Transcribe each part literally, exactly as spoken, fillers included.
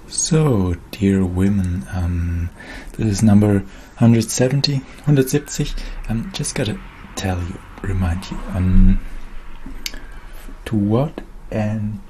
So, dear women, um, this is number one hundred seventy, one hundred seventy. Um, just gotta tell you, remind you, um, to what end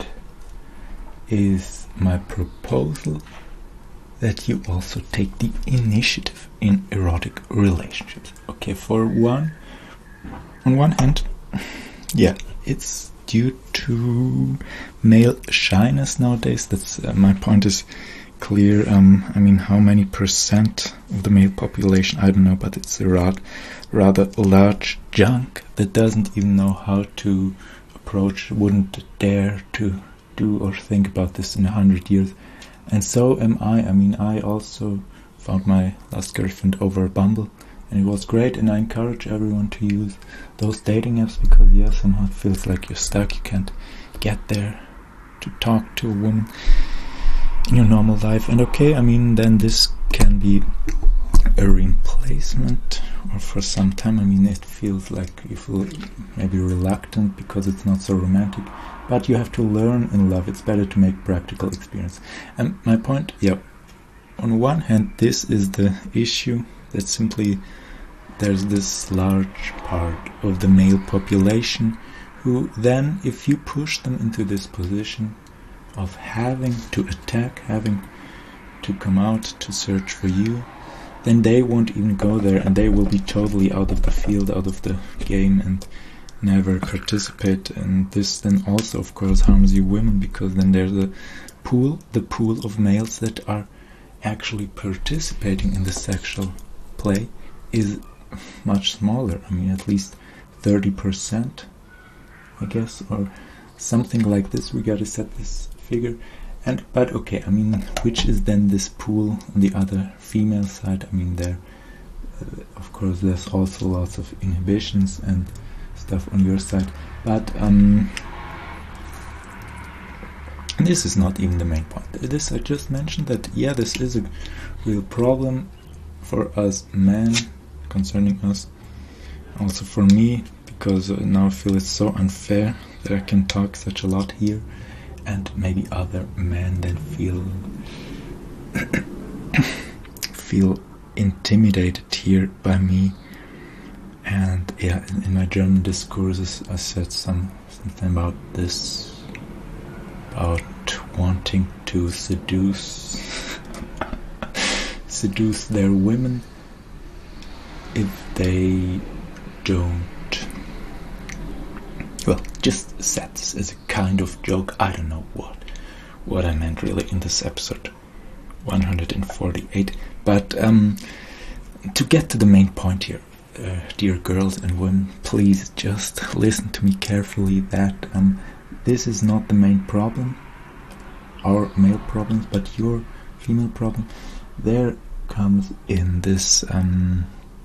is my proposal that you also take the initiative in erotic relationships? Okay, for one, on one hand, yeah, it's due to male shyness nowadays. That's uh, my point is clear. Um, I mean, how many percent of the male population? I don't know, but it's a rather, rather large chunk that doesn't even know how to approach, wouldn't dare to do or think about this in a hundred years. And so am I. I mean, I also found my last girlfriend over Bumble, and it was great, and I encourage everyone to use those dating apps because, yeah, somehow it feels like you're stuck. You can't get there to talk to a woman in your normal life. And okay, I mean, then this can be a replacement, or for some time, I mean, it feels like you feel maybe reluctant because it's not so romantic. But you have to learn in love. It's better to make practical experience. And my point, yeah, on one hand, this is the issue that simply there's this large part of the male population who then, if you push them into this position of having to attack, having to come out to search for you, then they won't even go there, and they will be totally out of the field, out of the game, and never participate. And this then also, of course, harms you women, because then there's a pool, the pool of males that are actually participating in the sexual play is much smaller. I mean, at least thirty percent, I guess, or something like this. We gotta set this figure. And but okay, I mean, which is then this pool on the other female side? I mean, there, uh, of course, there's also lots of inhibitions and stuff on your side, but um, this is not even the main point. This I just mentioned that, yeah, this is a real problem for us men, concerning us, also for me, because uh, now I feel it's so unfair that I can talk such a lot here, and maybe other men then feel feel intimidated here by me. And yeah, in, in my German discourses I said some something about this, about wanting to seduce seduce their women if they don't, well, just said this as a kind of joke. I don't know what what I meant really in this episode one hundred forty-eight, but um, to get to the main point here, uh, dear girls and women, please just listen to me carefully, that um, this is not the main problem, our male problems, but your female problem. There comes in this um,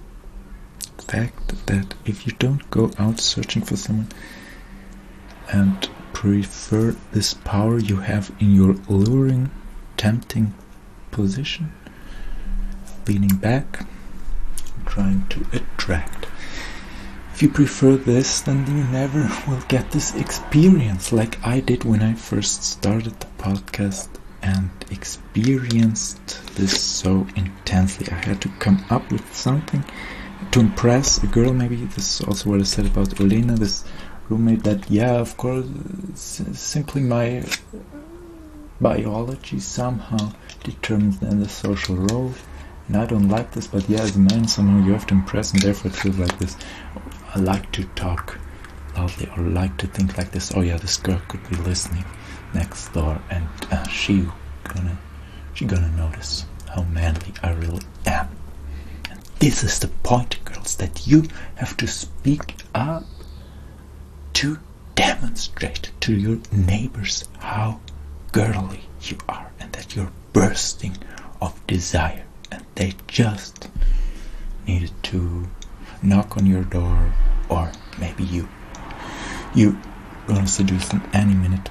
fact that if you don't go out searching for someone and prefer this power you have in your luring, tempting position, leaning back, trying to attract, if you prefer this, then you never will get this experience like I did when I first started the podcast and experienced this so intensely. I had to come up with something to impress a girl. Maybe this is also what I said about Olena, this roommate, that, yeah, of course, it's simply my biology somehow determines then the social role, and I don't like this, but yeah, as a man, somehow you have to impress, and therefore it feels like this. I like to talk loudly, or like to think like this. Oh yeah, this girl could be listening next door, and uh, she gonna she gonna notice how manly I really am. And this is the point, girls, that you have to speak up to demonstrate to your neighbors how girly you are, and that you're bursting of desire, and they just needed to knock on your door, or maybe you you gonna seduce them any minute.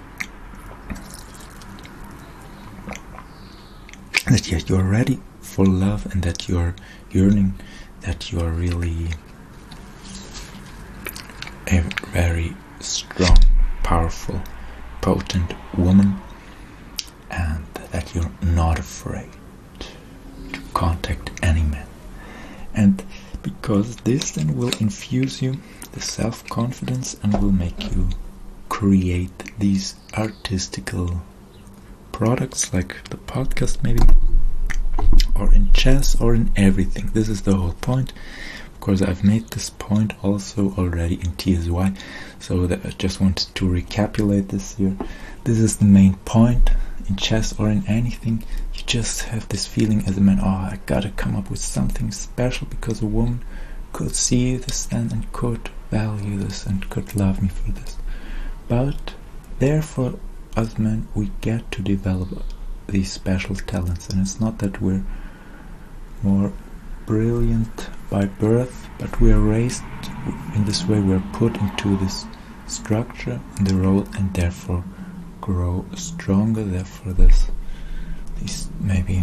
That yeah, you're ready for love, and that you're yearning, that you're really a very strong, powerful, potent woman, and that you're not afraid to contact any man. And because this then will infuse you the self-confidence and will make you create these artistical products like the podcast maybe, or in chess, or in everything. This is the whole point. Of course, I've made this point also already in T S Y, so that I just wanted to recapitulate this here. This is the main point in chess or in anything. You just have this feeling as a man, oh, I gotta come up with something special because a woman could see this then and could value this and could love me for this. But therefore, as men, we get to develop these special talents, and it's not that we're more brilliant by birth, but we are raised in this way. We're put into this structure and the role, and therefore grow stronger. Therefore, this these maybe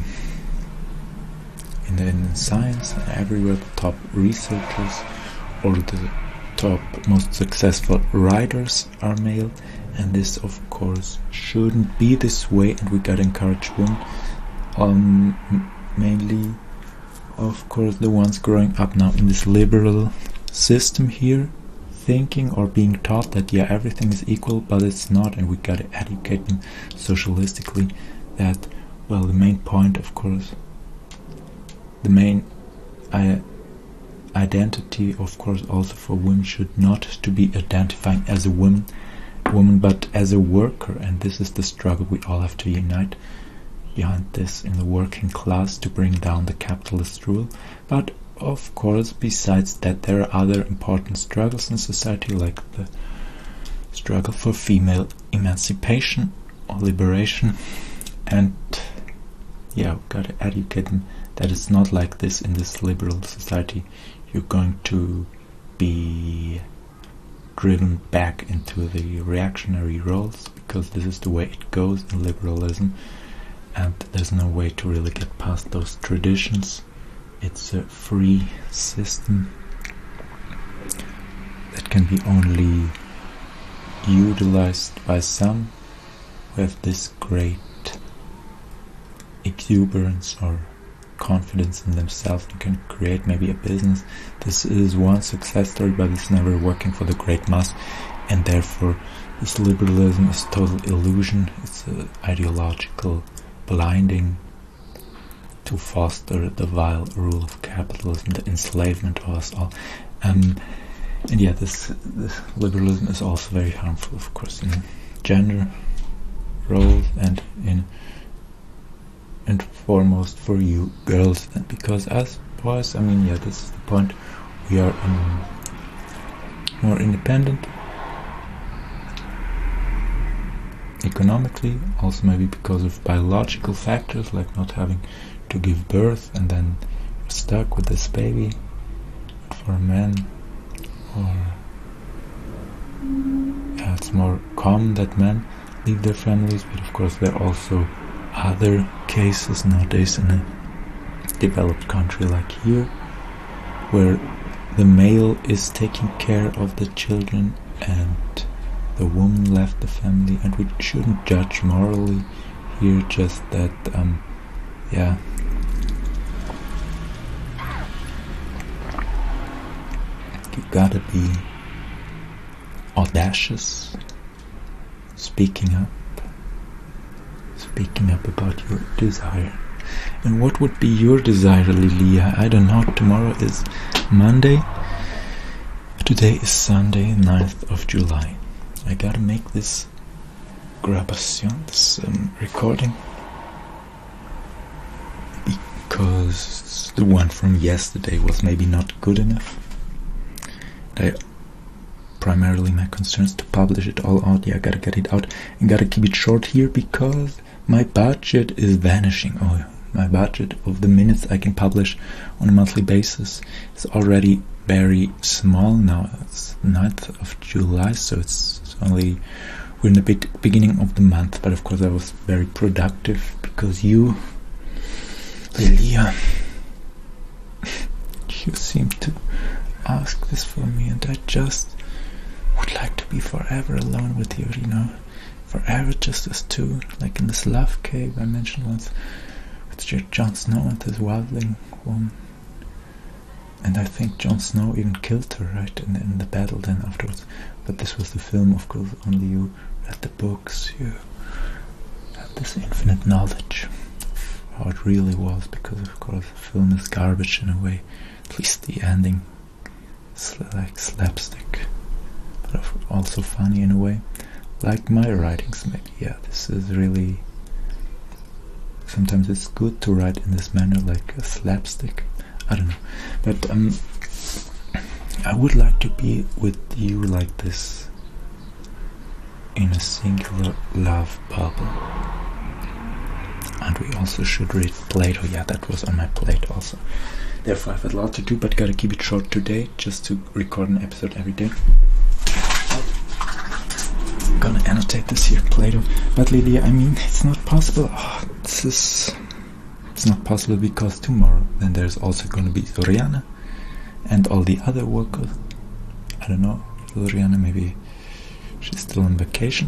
in the, in the science everywhere, the top researchers or the top most successful writers are male, and this of course shouldn't be this way, and we gotta encourage women, um, mainly of course the ones growing up now in this liberal system here, thinking or being taught that yeah, everything is equal, but it's not, and we gotta educate them socialistically that, well, the main point, of course, the main uh, identity, of course, also for women should not to be identifying as a woman, woman, but as a worker, and this is the struggle we all have to unite behind this in the working class to bring down the capitalist rule. But of course, besides that, there are other important struggles in society, like the struggle for female emancipation or liberation, and yeah, we gotta educate them that it's not like this in this liberal society. You're going to be driven back into the reactionary roles, because this is the way it goes in liberalism, and there's no way to really get past those traditions. It's a free system that can be only utilized by some who have this great exuberance or confidence in themselves and can create maybe a business. This is one success story, but it's never working for the great mass, and therefore this liberalism is total illusion. It's an ideological blinding to foster the vile rule of capitalism, the enslavement of us all. Um, and yeah, this, this liberalism is also very harmful, of course, in gender roles and in and foremost for you girls, because as boys, I mean, yeah, this is the point, we are um, more independent economically, also maybe because of biological factors like not having to give birth and then you're stuck with this baby. For men, or yeah, it's more common that men leave their families, but of course there are also other cases nowadays in a developed country like here, where the male is taking care of the children and the woman left the family, and we shouldn't judge morally here, just that um yeah you gotta be audacious, speaking up speaking up about your desire. And what would be your desire, Lilia? I don't know. Tomorrow is Monday. Today is Sunday, ninth of July. I gotta make this grabation, this um, recording, because the one from yesterday was maybe not good enough. I primarily my concern is to publish it all out. Yeah, I gotta get it out and gotta keep it short here, because my budget is vanishing. Oh, my budget of the minutes I can publish on a monthly basis is already very small now. It's ninth of July, so it's, it's only we're in the be beginning of the month. But of course I was very productive because you, Lilia, you seem to ask this for me, and I just would like to be forever alone with you, you know. forever just as two, like in this love cave I mentioned once, with Jon Snow and this wildling woman. And I think Jon Snow even killed her, right, in, in the battle then afterwards. But this was the film, of course. Only you read the books, you have this infinite knowledge of how it really was, because of course the film is garbage in a way. At least the ending is like slapstick, but also funny in a way. Like my writings, maybe. Yeah, this is really... Sometimes it's good to write in this manner, like a slapstick. I don't know, but um, I would like to be with you like this, in a singular love bubble. And we also should read Plato. Yeah, that was on my plate also. Therefore I have a lot to do, but gotta keep it short today, just to record an episode every day. I'm gonna annotate this here, Plato. But Lilia, I mean, it's not possible. Oh, this is... It's not possible because tomorrow then there's also going to be Zoriana and all the other workers. I don't know, Zoriana, maybe she's still on vacation.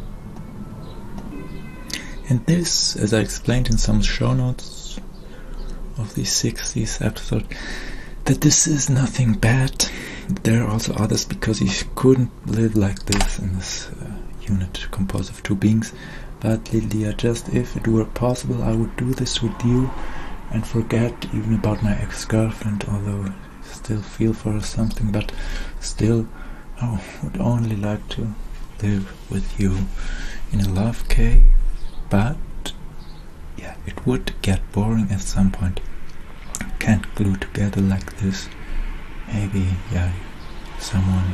And this, as I explained in some show notes of these sixties episode, that this is nothing bad. There are also others, because you couldn't live like this in this uh, unit composed of two beings. But Lilia, just if it were possible, I would do this with you and forget even about my ex-girlfriend, although I still feel for her something, but still I would only like to live with you in a love cave. But yeah, it would get boring at some point. Can't glue together like this. Maybe, yeah, someone,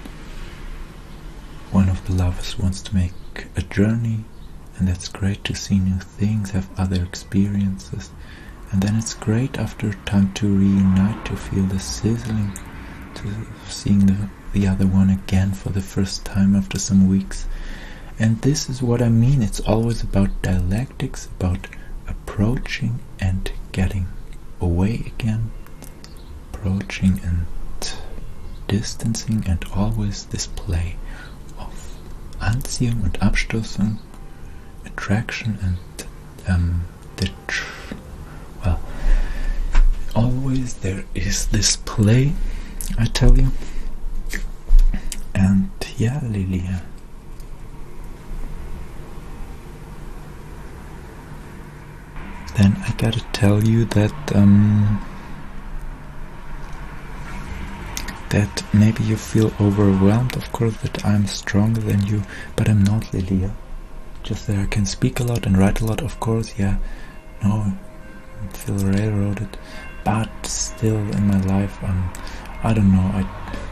one of the lovers wants to make a journey, and that's great to see new things, have other experiences, and then it's great after time to reunite, to feel the sizzling, to seeing the, the other one again for the first time after some weeks. And this is what I mean, it's always about dialectics, about approaching and getting away again, approaching and distancing, and always this play of Anziehung und Abstoßung, attraction and um, the tr well, always there is this play, I tell you. And yeah, Lilia, then I gotta tell you that um, that maybe you feel overwhelmed, of course, that I'm stronger than you, but I'm not, Lilia. Just that I can speak a lot and write a lot, of course, yeah, no, I feel railroaded, but still in my life, um, I don't know, I,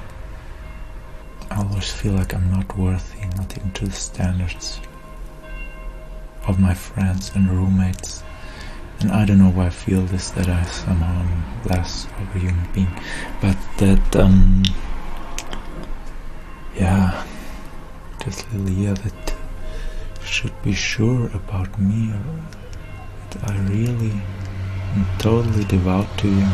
I always feel like I'm not worthy, not even to the standards of my friends and roommates, and I don't know why I feel this, that I somehow am less of a human being, but that, um, yeah, just Lilia, that should be sure about me, that I really am totally devout to you,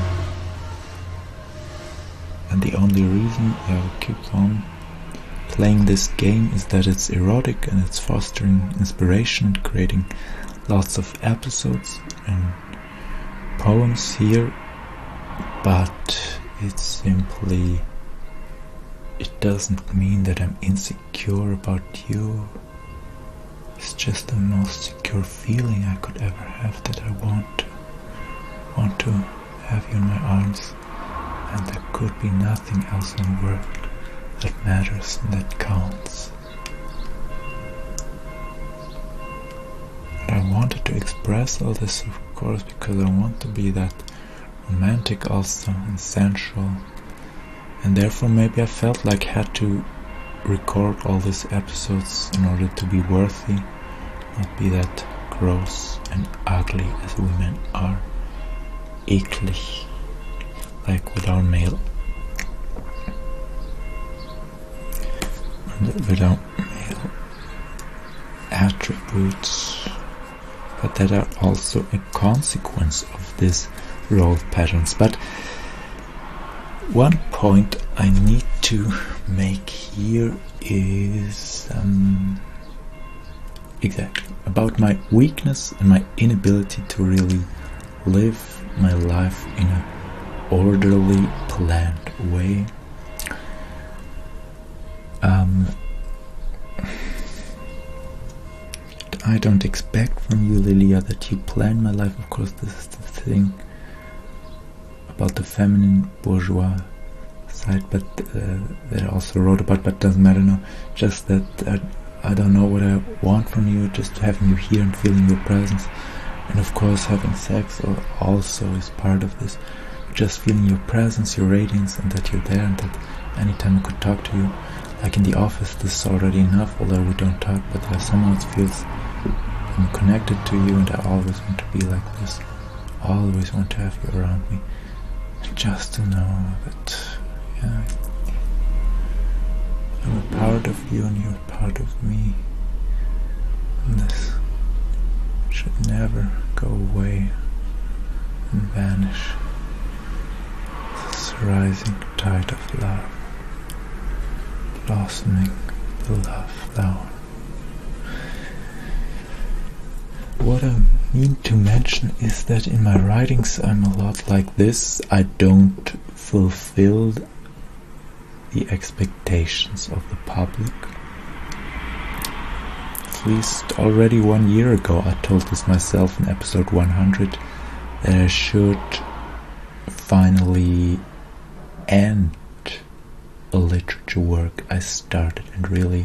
and the only reason I keep on playing this game is that it's erotic and it's fostering inspiration and creating lots of episodes and poems here, but it's simply, it doesn't mean that I'm insecure about you. It's just the most secure feeling I could ever have, that I want to, want to have you in my arms, and there could be nothing else in the world that matters and that counts. And I wanted to express all this, of course, because I want to be that romantic also and sensual, and therefore maybe I felt like I had to record all these episodes in order to be worthy, not be that gross and ugly as women are, eklig, like with our male, and with our male attributes, but that are also a consequence of these role patterns. But one point I need to make here is um, exactly, about my weakness and my inability to really live my life in a orderly, planned way. Um, I don't expect from you, Lilia, that you plan my life. Of course, this is the thing about the feminine bourgeois side, but uh, that I also wrote about, but doesn't matter now. Just that I, I don't know what I want from you, just having you here and feeling your presence. And of course, having sex also is part of this. Just feeling your presence, your radiance, and that you're there, and that anytime I could talk to you. Like in the office, this is already enough, although we don't talk, but uh, somehow it feels I'm connected to you, and I always want to be like this. Always want to have you around me. Just to know that, yeah, I'm a part of you and you're a part of me. And this should never go away and vanish. This rising tide of love, blossoming the love flower. What I mean to mention is that in my writings I'm a lot like this. I don't fulfill the expectations of the public. At least already one year ago I told this myself in episode one hundred that I should finally end a literature work I started and really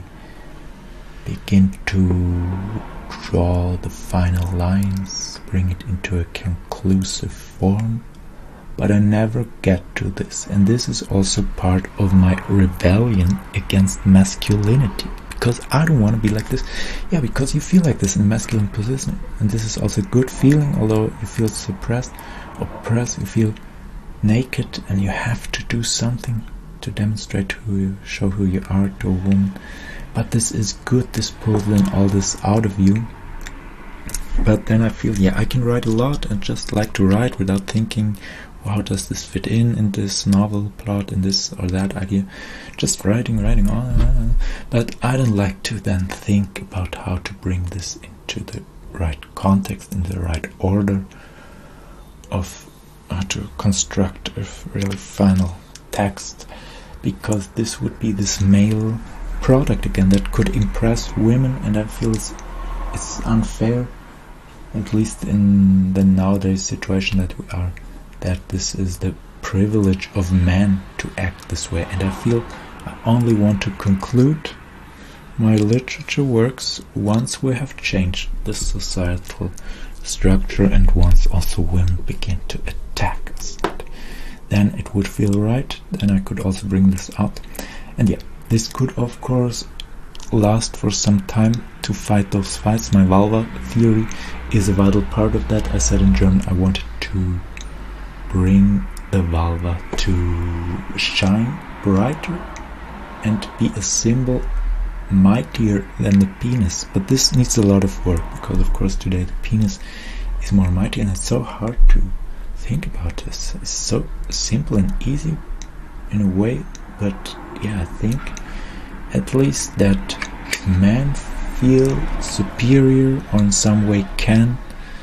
begin to draw the final lines, bring it into a conclusive form, but I never get to this. And this is also part of my rebellion against masculinity, because I don't want to be like this. Yeah, because you feel like this in a masculine position, and this is also a good feeling, although you feel suppressed, oppressed, you feel naked, and you have to do something to demonstrate who you, show who you are to a woman. But this is good, this pulls then all this out of you. But then I feel, yeah, I can write a lot and just like to write without thinking, well, how does this fit in in this novel plot, in this or that idea. Just writing, writing on and on. But I don't like to then think about how to bring this into the right context, in the right order of how to construct a really final text, because this would be this male product again that could impress women, and I feel it's, it's unfair, at least in the nowadays situation that we are, that this is the privilege of men to act this way. And I feel I only want to conclude my literature works once we have changed the societal structure and once also women begin to attack us. Then it would feel right, then I could also bring this out. And yeah, this could of course last for some time to fight those fights. My vulva theory is a vital part of that. I said in German I wanted to bring the vulva to shine brighter and be a symbol mightier than the penis. But this needs a lot of work, because of course today the penis is more mighty, and it's so hard to think about this. It's so simple and easy in a way, but yeah, I think at least that men feel superior, or in some way can,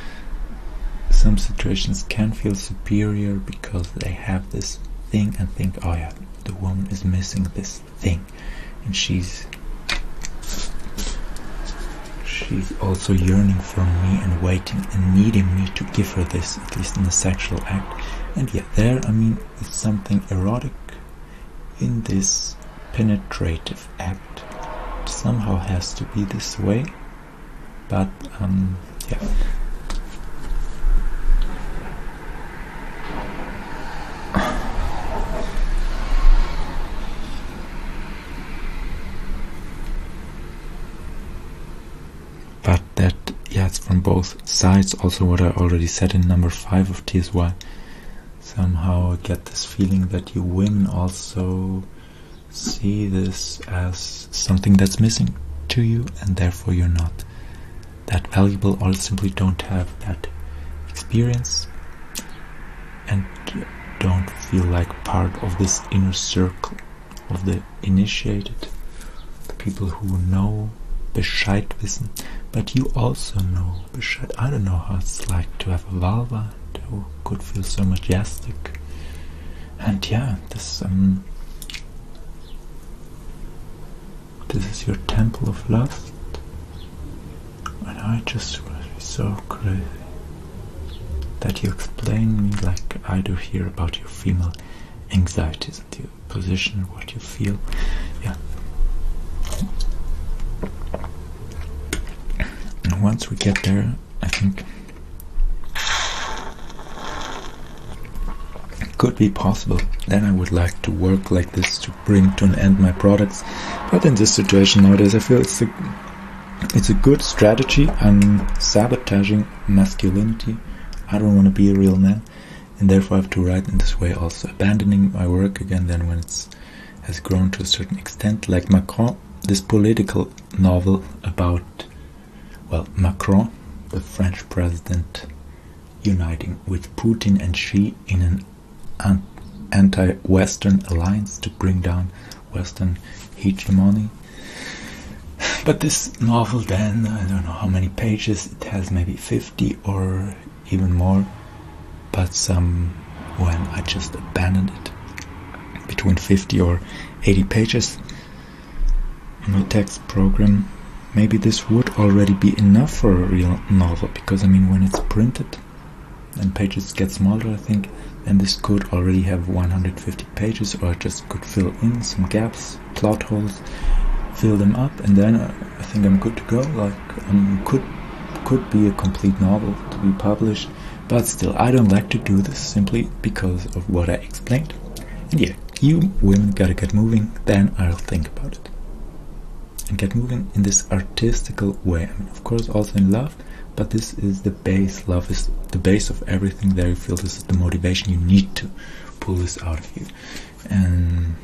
some situations can feel superior because they have this thing and think, oh yeah, the woman is missing this thing, and she's she's also yearning for me and waiting and needing me to give her this, at least in the sexual act. And yeah, there, I mean, it's something erotic in this penetrative act. It somehow has to be this way, but um, yeah. But that, yeah, it's from both sides. Also what I already said in number five of T S Y. Somehow I get this feeling that you women also see this as something that's missing to you, and therefore you're not that valuable, or simply don't have that experience and don't feel like part of this inner circle of the initiated, the people who know, Bescheid wissen. but you also know, Bescheid. I don't know how it's like to have a vulva that could feel so majestic. And yeah, this um, this is your temple of lust, and I just was so crazy that you explain me like I do here about your female anxieties and your position, what you feel. Yeah. And once we get there, I think it could be possible. Then I would like to work like this to bring to an end my products. But in this situation nowadays, I feel it's a it's a good strategy. I'm sabotaging masculinity. I don't want to be a real man, and therefore I have to write in this way, also abandoning my work again then when it's has grown to a certain extent, like Macron, this political novel about, well, Macron, the French president, uniting with Putin and Xi in an an anti-Western alliance to bring down Western hegemony. But this novel then, I don't know how many pages, it has maybe fifty or even more, but some, when I just abandoned it, between fifty or eighty pages in my text program. Maybe this would already be enough for a real novel, because I mean, when it's printed and pages get smaller, I think, then this could already have one hundred fifty pages, or I just could fill in some gaps, plot holes, fill them up, and then uh, I think I'm good to go. Like, um, could could be a complete novel to be published, but still, I don't like to do this simply because of what I explained. And yeah, you women gotta get moving, then I'll think about it. And get moving in this artistical way. I mean, of course, also in love, but this is the base. Love is the base of everything. There you feel this is the motivation. You need to pull this out of you. And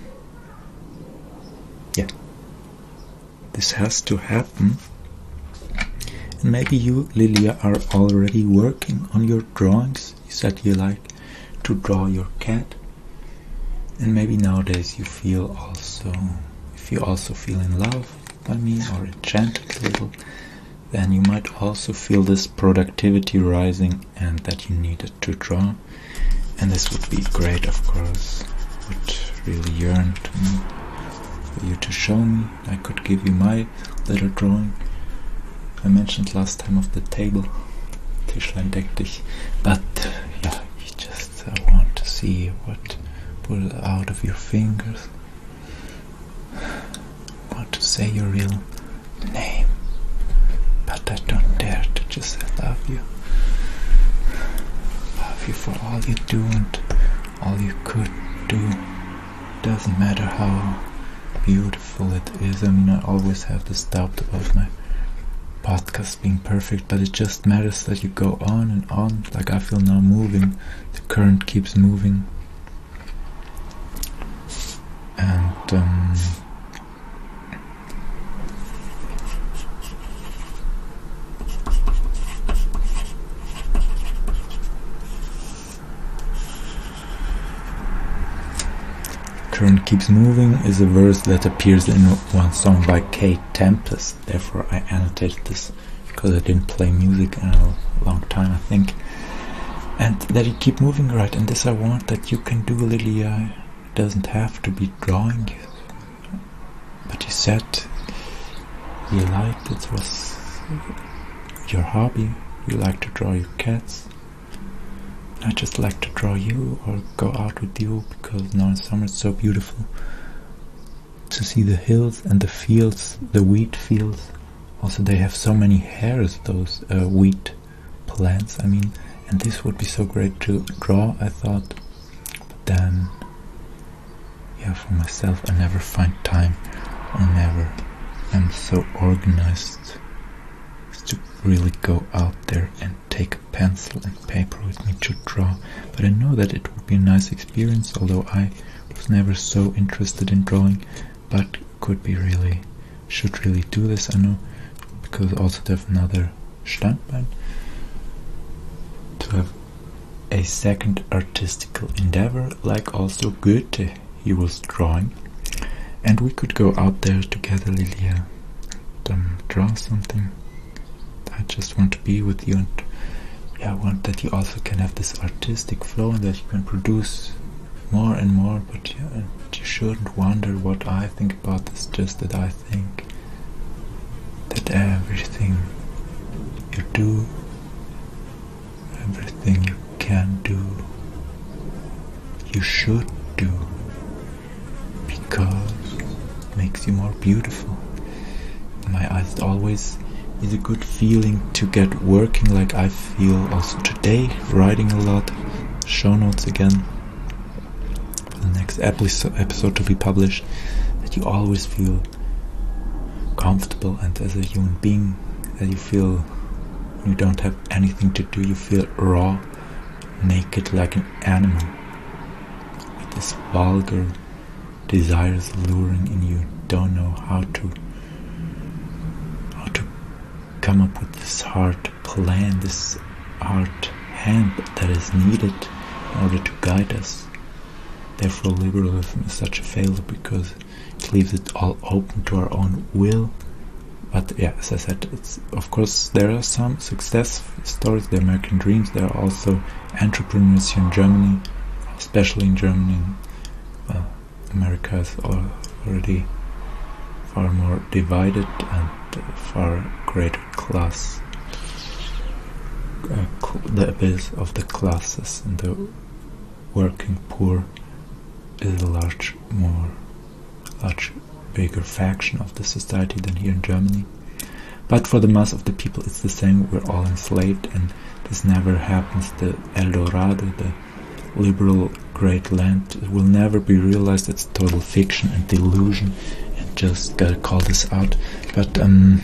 yeah, this has to happen. And maybe you, Lilia, are already working on your drawings. You said you like to draw your cat. And maybe nowadays you feel also, if you also feel in love by me or enchanted a little, then you might also feel this productivity rising and that you needed to draw. And this would be great, of course. Would really yearn to me, for you to show me. I could give you my little drawing. I mentioned last time of the table, Tischlein deck dich, but yeah, you just uh, want to see what pull out of your fingers. I want to say your real name, but I don't dare to just say love you. Love you for all you do and all you could do. Doesn't matter how beautiful it is. I mean, I always have this doubt about my podcast being perfect, but it just matters that you go on and on. Like, I feel now moving, the current keeps moving, and um, current keeps moving is a verse that appears in one song by Kate Tempest. Therefore I annotated this, because I didn't play music in a long time, I think. And that you keep moving, right? And this I want that you can do, Lilia. It doesn't have to be drawing. But you said you liked it, was your hobby. You like to draw your cats. I just like to draw you or go out with you, because now in summer it's so beautiful to see the hills and the fields, the wheat fields. Also, they have so many hairs, those uh, wheat plants, I mean, and this would be so great to draw, I thought. But then, yeah, for myself, I never find time, or never am so organized to really go out there and take a pencil and paper with me to draw. But I know that it would be a nice experience, although I was never so interested in drawing, but could be really, should really do this, I know, because also to have another Standbein, to have a second artistical endeavor, like also Goethe, he was drawing, and we could go out there together, Lilia, and um, draw something. I just want to be with you, and yeah, I want that you also can have this artistic flow and that you can produce more and more. But yeah, you shouldn't wonder what I think about this, just that I think that everything you do, everything you can do, you should do, because it makes you more beautiful. In my eyes, it always is a good feeling to get working like I feel also today, writing a lot, show notes again for the next episode, episode to be published, that you always feel comfortable, and as a human being, that you feel you don't have anything to do, you feel raw, naked like an animal, with this vulgar desires luring in you, don't know how to how to come up with this hard plan, this hard hand that is needed in order to guide us. Therefore liberalism is such a failure, because it leaves it all open to our own will. But yeah, as I said, it's, of course there are some success stories, the American dreams. There are also entrepreneurs here in Germany, especially in Germany. Well, America is already far more divided, and far greater class, uh, cl the abyss of the classes and the working poor is a large, more, large, bigger faction of the society than here in Germany. But for the mass of the people, it's the same. We're all enslaved, and this never happens. The El Dorado, the liberal great land, will never be realized. It's total fiction and delusion, and just gotta call this out. But um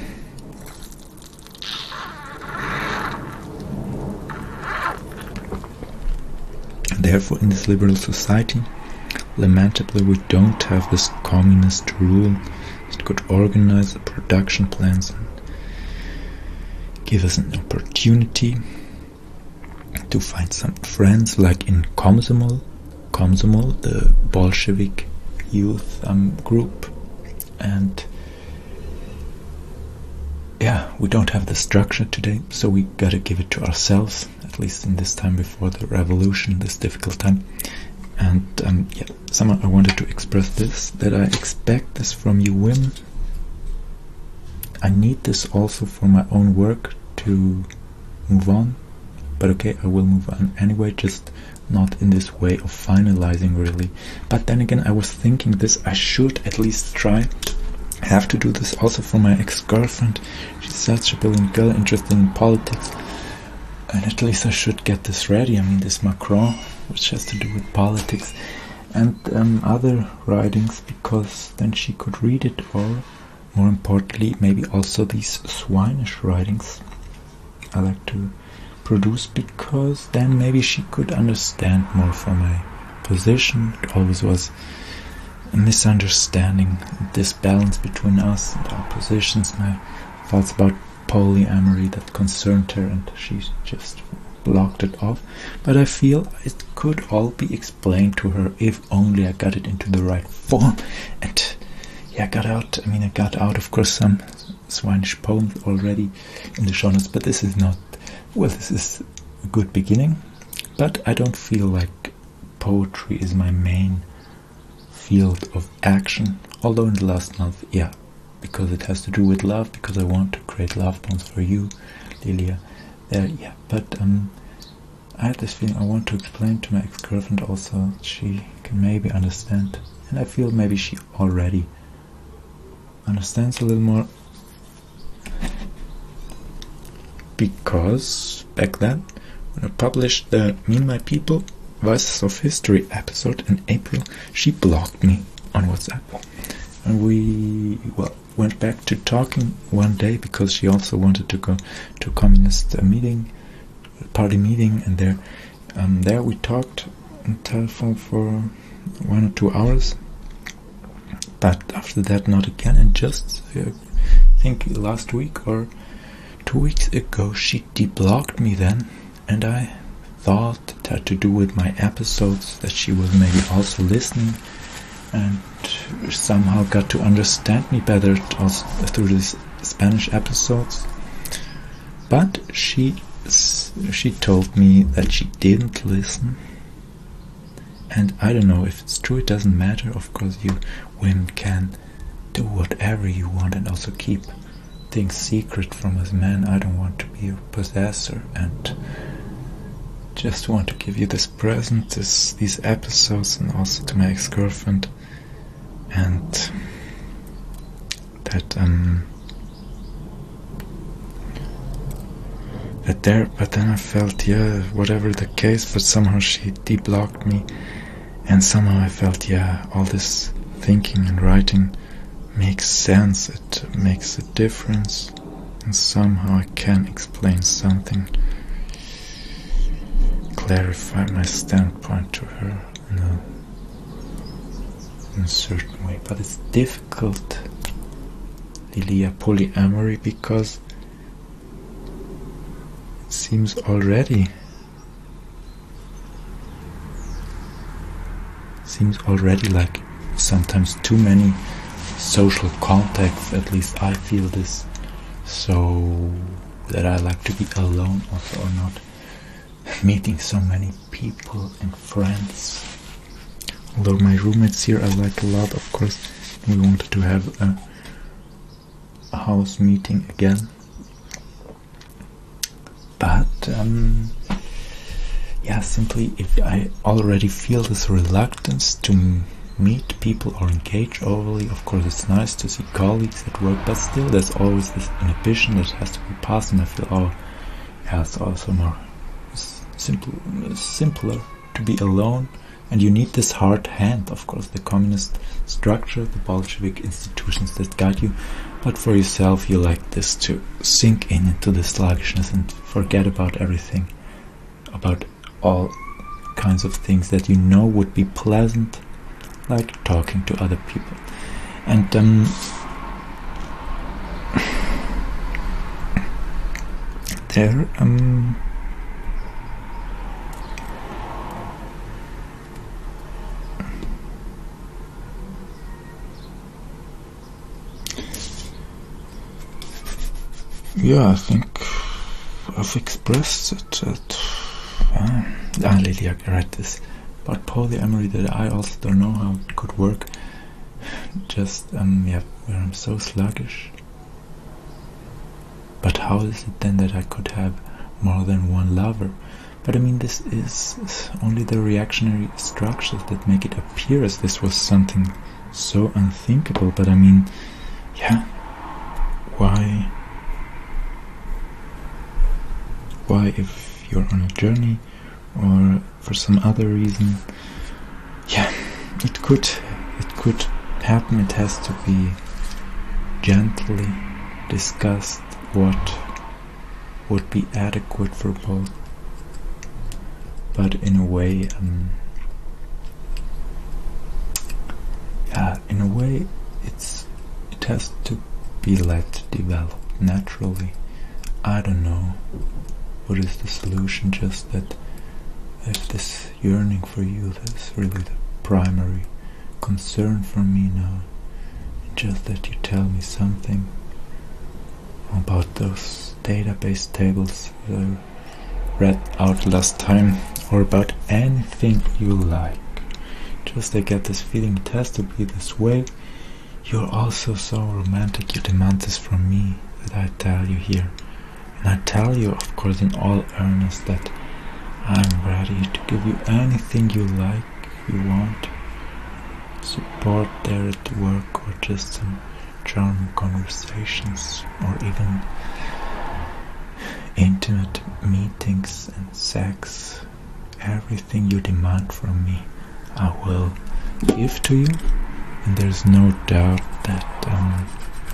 therefore, in this liberal society, lamentably, we don't have this communist rule that could organize the production plans and give us an opportunity to find some friends, like in Komsomol, Komsomol, the Bolshevik youth um, group. And yeah, we don't have the structure today, so we gotta give it to ourselves, at least in this time before the revolution, this difficult time. And um, yeah, somehow I wanted to express this, that I expect this from you women. I need this also for my own work to move on. But okay, I will move on anyway, just not in this way of finalizing really. But then again, I was thinking this, I should at least try. I have to do this also for my ex-girlfriend. She's such a brilliant girl, interested in politics. And at least I should get this ready. I mean, this Macron, which has to do with politics, and um, other writings, because then she could read it, or more importantly, maybe also these swinish writings I like to produce, because then maybe she could understand more from my position. It always was a misunderstanding, this balance between us and our positions, my thoughts about polyamory that concerned her, and she just blocked it off. But I feel it could all be explained to her if only I got it into the right form. And yeah, I got out, I mean I got out of course some swinish poems already in the show notes, but this is not, well, this is a good beginning, but I don't feel like poetry is my main field of action, although in the last month, yeah, because it has to do with love, because I want to create love poems for you, Lilia, there, yeah, but um, I had this feeling I want to explain to my ex-girlfriend also, she can maybe understand, and I feel maybe she already understands a little more, because back then, when I published the Me and My People Voices of History episode in April, she blocked me on WhatsApp, and we, well, went back to talking one day, because she also wanted to go to a communist uh, meeting, party meeting, and there, um, there we talked on telephone for one or two hours, but after that not again, and just, uh, I think last week or two weeks ago, she deblocked me then, and I thought it had to do with my episodes, that she was maybe also listening, and somehow got to understand me better also through these Spanish episodes. but she she told me that she didn't listen. And I don't know if it's true, it doesn't matter. Of course, you women can do whatever you want and also keep things secret from us men. I don't want to be a possessor, and just want to give you this present, this, these episodes, and also to my ex-girlfriend. And that, um, that there, but then I felt, yeah, whatever the case, but somehow she de-blocked me. And somehow I felt, yeah, all this thinking and writing makes sense, it makes a difference, and somehow I can explain something, clarify my standpoint to her in a, in a certain way. But it's difficult, Lilia, polyamory, because it seems already seems already like sometimes too many social contacts, at least I feel this, so that I like to be alone also, or not meeting so many people and friends. Although my roommates here I like a lot, of course. We wanted to have a, a house meeting again, but um, yeah, simply if I already feel this reluctance to m meet people or engage overly, of course it's nice to see colleagues at work, but still there's always this inhibition that has to be passed, and I feel, oh, yeah, it's also more simple, simpler to be alone, and you need this hard hand, of course, the communist structure, the Bolshevik institutions that guide you, but for yourself you like this to sink in into the sluggishness and forget about everything, about all kinds of things that you know would be pleasant, like talking to other people. And um, there um, yeah, I think I've expressed it that uh, ah, Lilia, I read this about polyamory that I also don't know how it could work. Just, um, yeah, where I'm so sluggish. But how is it then that I could have more than one lover? But I mean, this is only the reactionary structures that make it appear as this was something so unthinkable. But I mean, yeah, why? Why, if you're on a journey or for some other reason, yeah, it could, it could happen. It has to be gently discussed what would be adequate for both, but in a way, um, yeah, in a way, it's it has to be let develop naturally. I don't know what is the solution, just that if this yearning for you, that's really the primary concern for me now, just that you tell me something about those database tables that I read out last time, or about anything you like. Just I get this feeling it has to be this way. You're also so romantic, you demand this from me, that I tell you here. And I tell you, of course, in all earnest, that I'm ready to give you anything you like, you want. Support there at work, or just some charming conversations, or even intimate meetings and sex. Everything you demand from me, I will give to you. And there's no doubt that um,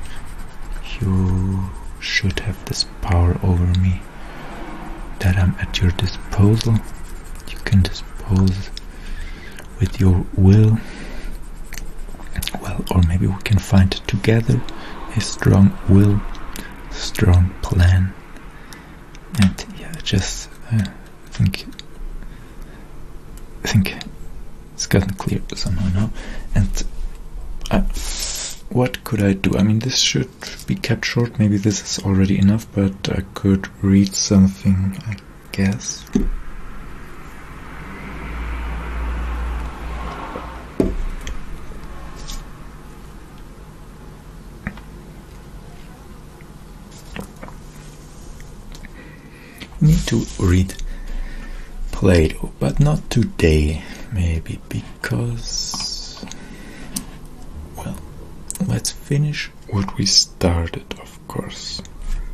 you should have this power over me, that I'm at your disposal. You can dispose with your will. Well, or maybe we can find together a strong will, strong plan. And yeah, just uh, think, I think it's gotten clear somehow now. And I, what could I do? I mean, this should be kept short. Maybe this is already enough, but I could read something, I guess. Need to read Plato, but not today, maybe, because, well, let's finish what we started, of course.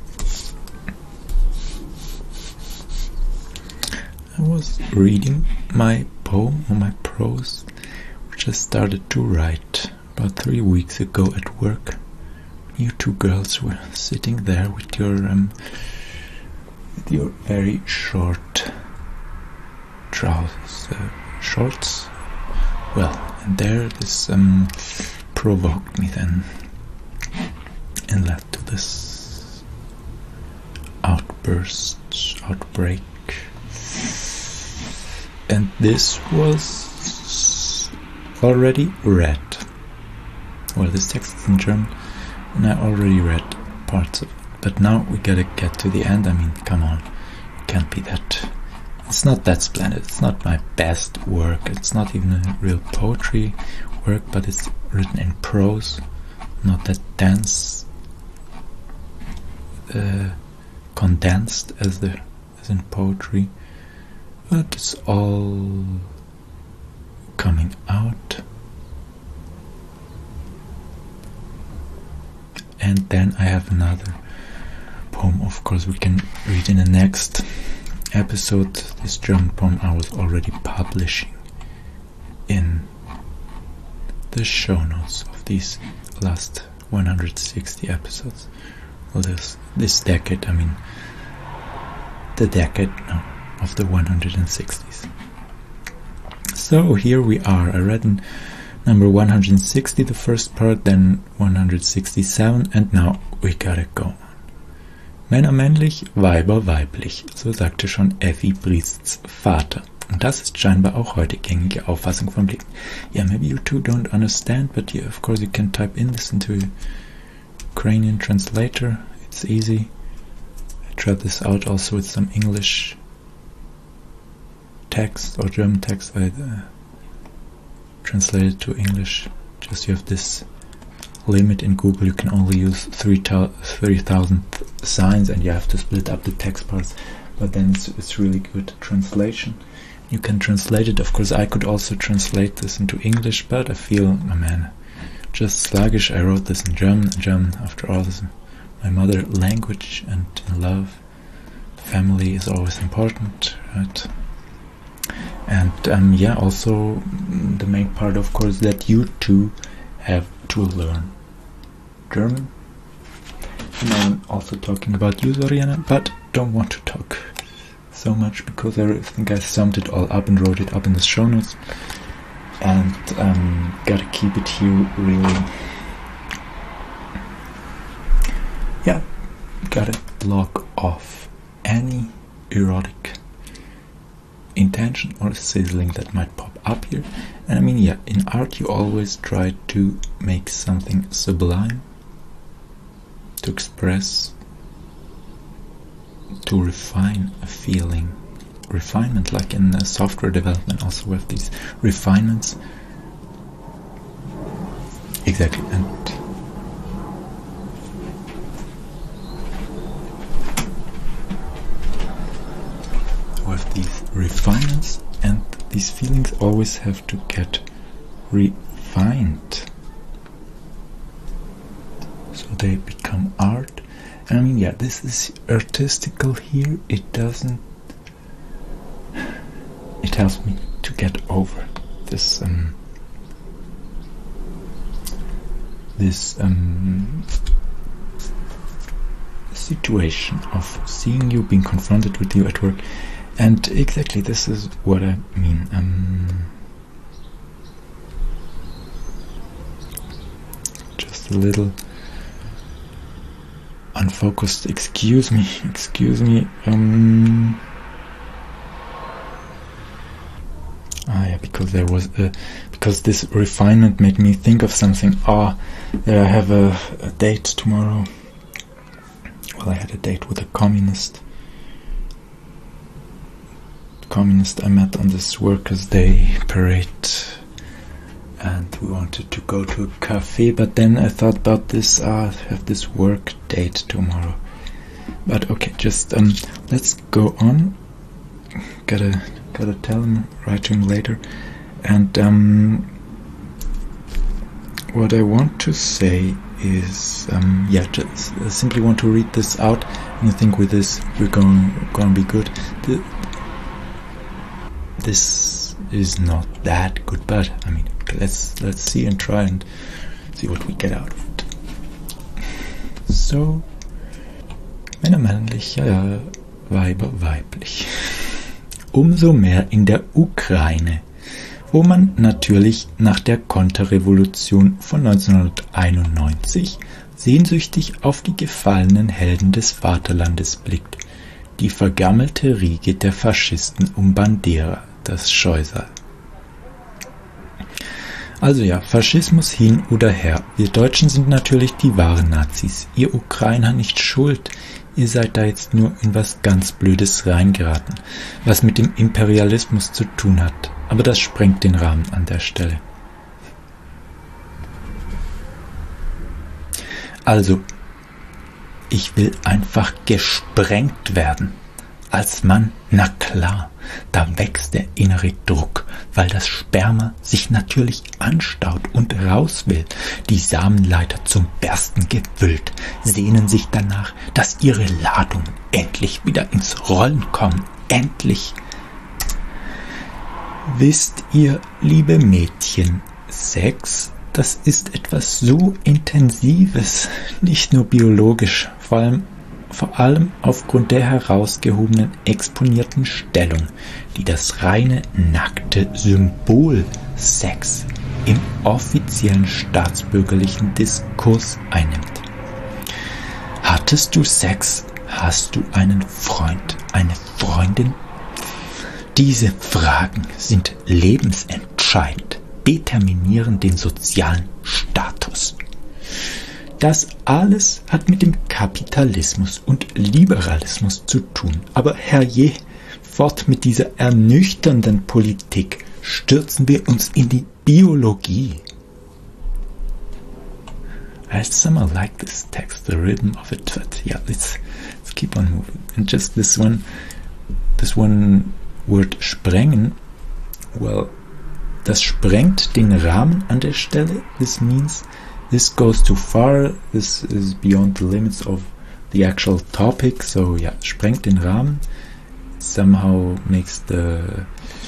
I was reading my poem or my prose, which I started to write about three weeks ago at work. You two girls were sitting there with your um, with your very short trousers, uh, shorts. Well, and there this um, provoked me then and led to this outburst, outbreak. And this was already read. Well, this text is in German, and I already read parts of it. But now we gotta get to the end. I mean, come on, it can't be that. It's not that splendid. It's not my best work. It's not even a real poetry work, but it's written in prose, not that dense, uh, condensed as the as in poetry. But it's all coming out. And then I have another poem, of course, we can read in the next episode. This German poem I was already publishing in the show notes of these last one hundred sixty episodes. Well, this, this decade, I mean, the decade no, of the one hundred sixties. So here we are. I read in number one hundred sixty the first part, then one hundred sixty-seven, and now we gotta go. Männer männlich, Weiber weiblich, so sagte schon Effi Briests Vater. Und das ist scheinbar auch heute gängige Auffassung von Blicken. Yeah, maybe you two don't understand, but yeah, of course you can type in this into a Ukrainian translator. It's easy. I tried this out also with some English text or German text. I uh, translated to English. Just you have this limit in Google, you can only use three thousand signs, and you have to split up the text parts, but then it's, it's really good translation. You can translate it. Of course, I could also translate this into English, but I feel, oh man, just sluggish. I wrote this in German. German, after all, is my mother language, and in love, family is always important, right? And um, yeah, also the main part, of course, that you too have to learn German. And I'm also talking about you, Soriana, but don't want to talk so much because I think I summed it all up and wrote it up in the show notes, and um, gotta keep it here really. Yeah, gotta block off any erotic intention or sizzling that might pop up here. And I mean, yeah, in art you always try to make something sublime, to express, to refine a feeling. Refinement, like in uh, software development, also we have these refinements. Exactly, and we have these refinements, and these feelings always have to get refined, so they become art. And I mean, yeah, this is artistical here. It doesn't. It helps me to get over this um, this um, situation of seeing you, being confronted with you at work. And exactly, this is what I mean. Um, just a little unfocused. Excuse me. Excuse me. Um, ah, yeah, because there was a, because this refinement made me think of something. Ah, oh, I have a, a date tomorrow. Well, I had a date with a communist. Communist I met on this Workers' Day parade, and we wanted to go to a cafe, but then I thought about this. Ah, I have this work date tomorrow. But okay, just um, let's go on. Gotta gotta tell him, write to him later. And um, what I want to say is, um, yeah, just I simply want to read this out, and I think with this we're going going to be good. The, this is not that good, but I mean, let's let's see and try and see what we get out of it. So, Männer männlich, ja, ja, Weiber weiblich. Umso mehr in der Ukraine, wo man natürlich nach der Konterrevolution von neunzehnhunderteinundneunzig sehnsüchtig auf die gefallenen Helden des Vaterlandes blickt, die vergammelte Riege der Faschisten um Bandera, das Scheusal. Also ja, Faschismus hin oder her. Wir Deutschen sind natürlich die wahren Nazis. Ihr Ukrainer nicht schuld. Ihr seid da jetzt nur in was ganz Blödes reingeraten, was mit dem Imperialismus zu tun hat. Aber das sprengt den Rahmen an der Stelle. Also, ich will einfach gesprengt werden. Als Mann, na klar, da wächst der innere Druck, weil das Sperma sich natürlich anstaut und raus will, die Samenleiter zum Bersten gefüllt, sehnen sich danach, dass ihre Ladungen endlich wieder ins Rollen kommen, endlich. Wisst ihr, liebe Mädchen, Sex, das ist etwas so Intensives, nicht nur biologisch, vor allem Vor allem aufgrund der herausgehobenen, exponierten Stellung, die das reine, nackte Symbol Sex im offiziellen staatsbürgerlichen Diskurs einnimmt. Hattest du Sex? Hast du einen Freund, eine Freundin? Diese Fragen sind lebensentscheidend, determinieren den sozialen Status. Das alles hat mit dem Kapitalismus und Liberalismus zu tun. Aber herrje, fort mit dieser ernüchternden Politik, stürzen wir uns in die Biologie. I somehow like this text, the rhythm of it, but yeah, let's, let's keep on moving. And just this one, this one word sprengen, well, das sprengt den Rahmen an der Stelle. This means this goes too far, this is beyond the limits of the actual topic, so yeah, sprengt den Rahmen, somehow makes the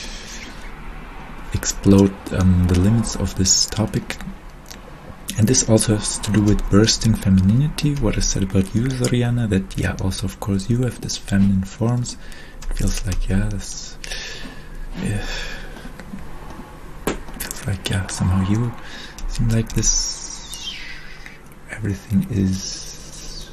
explode um, the limits of this topic. And this also has to do with bursting femininity, what I said about you, Zoriana, that yeah, also of course you have this feminine forms. It feels like, yeah, this yeah, feels like, yeah, somehow you seem like this. Everything is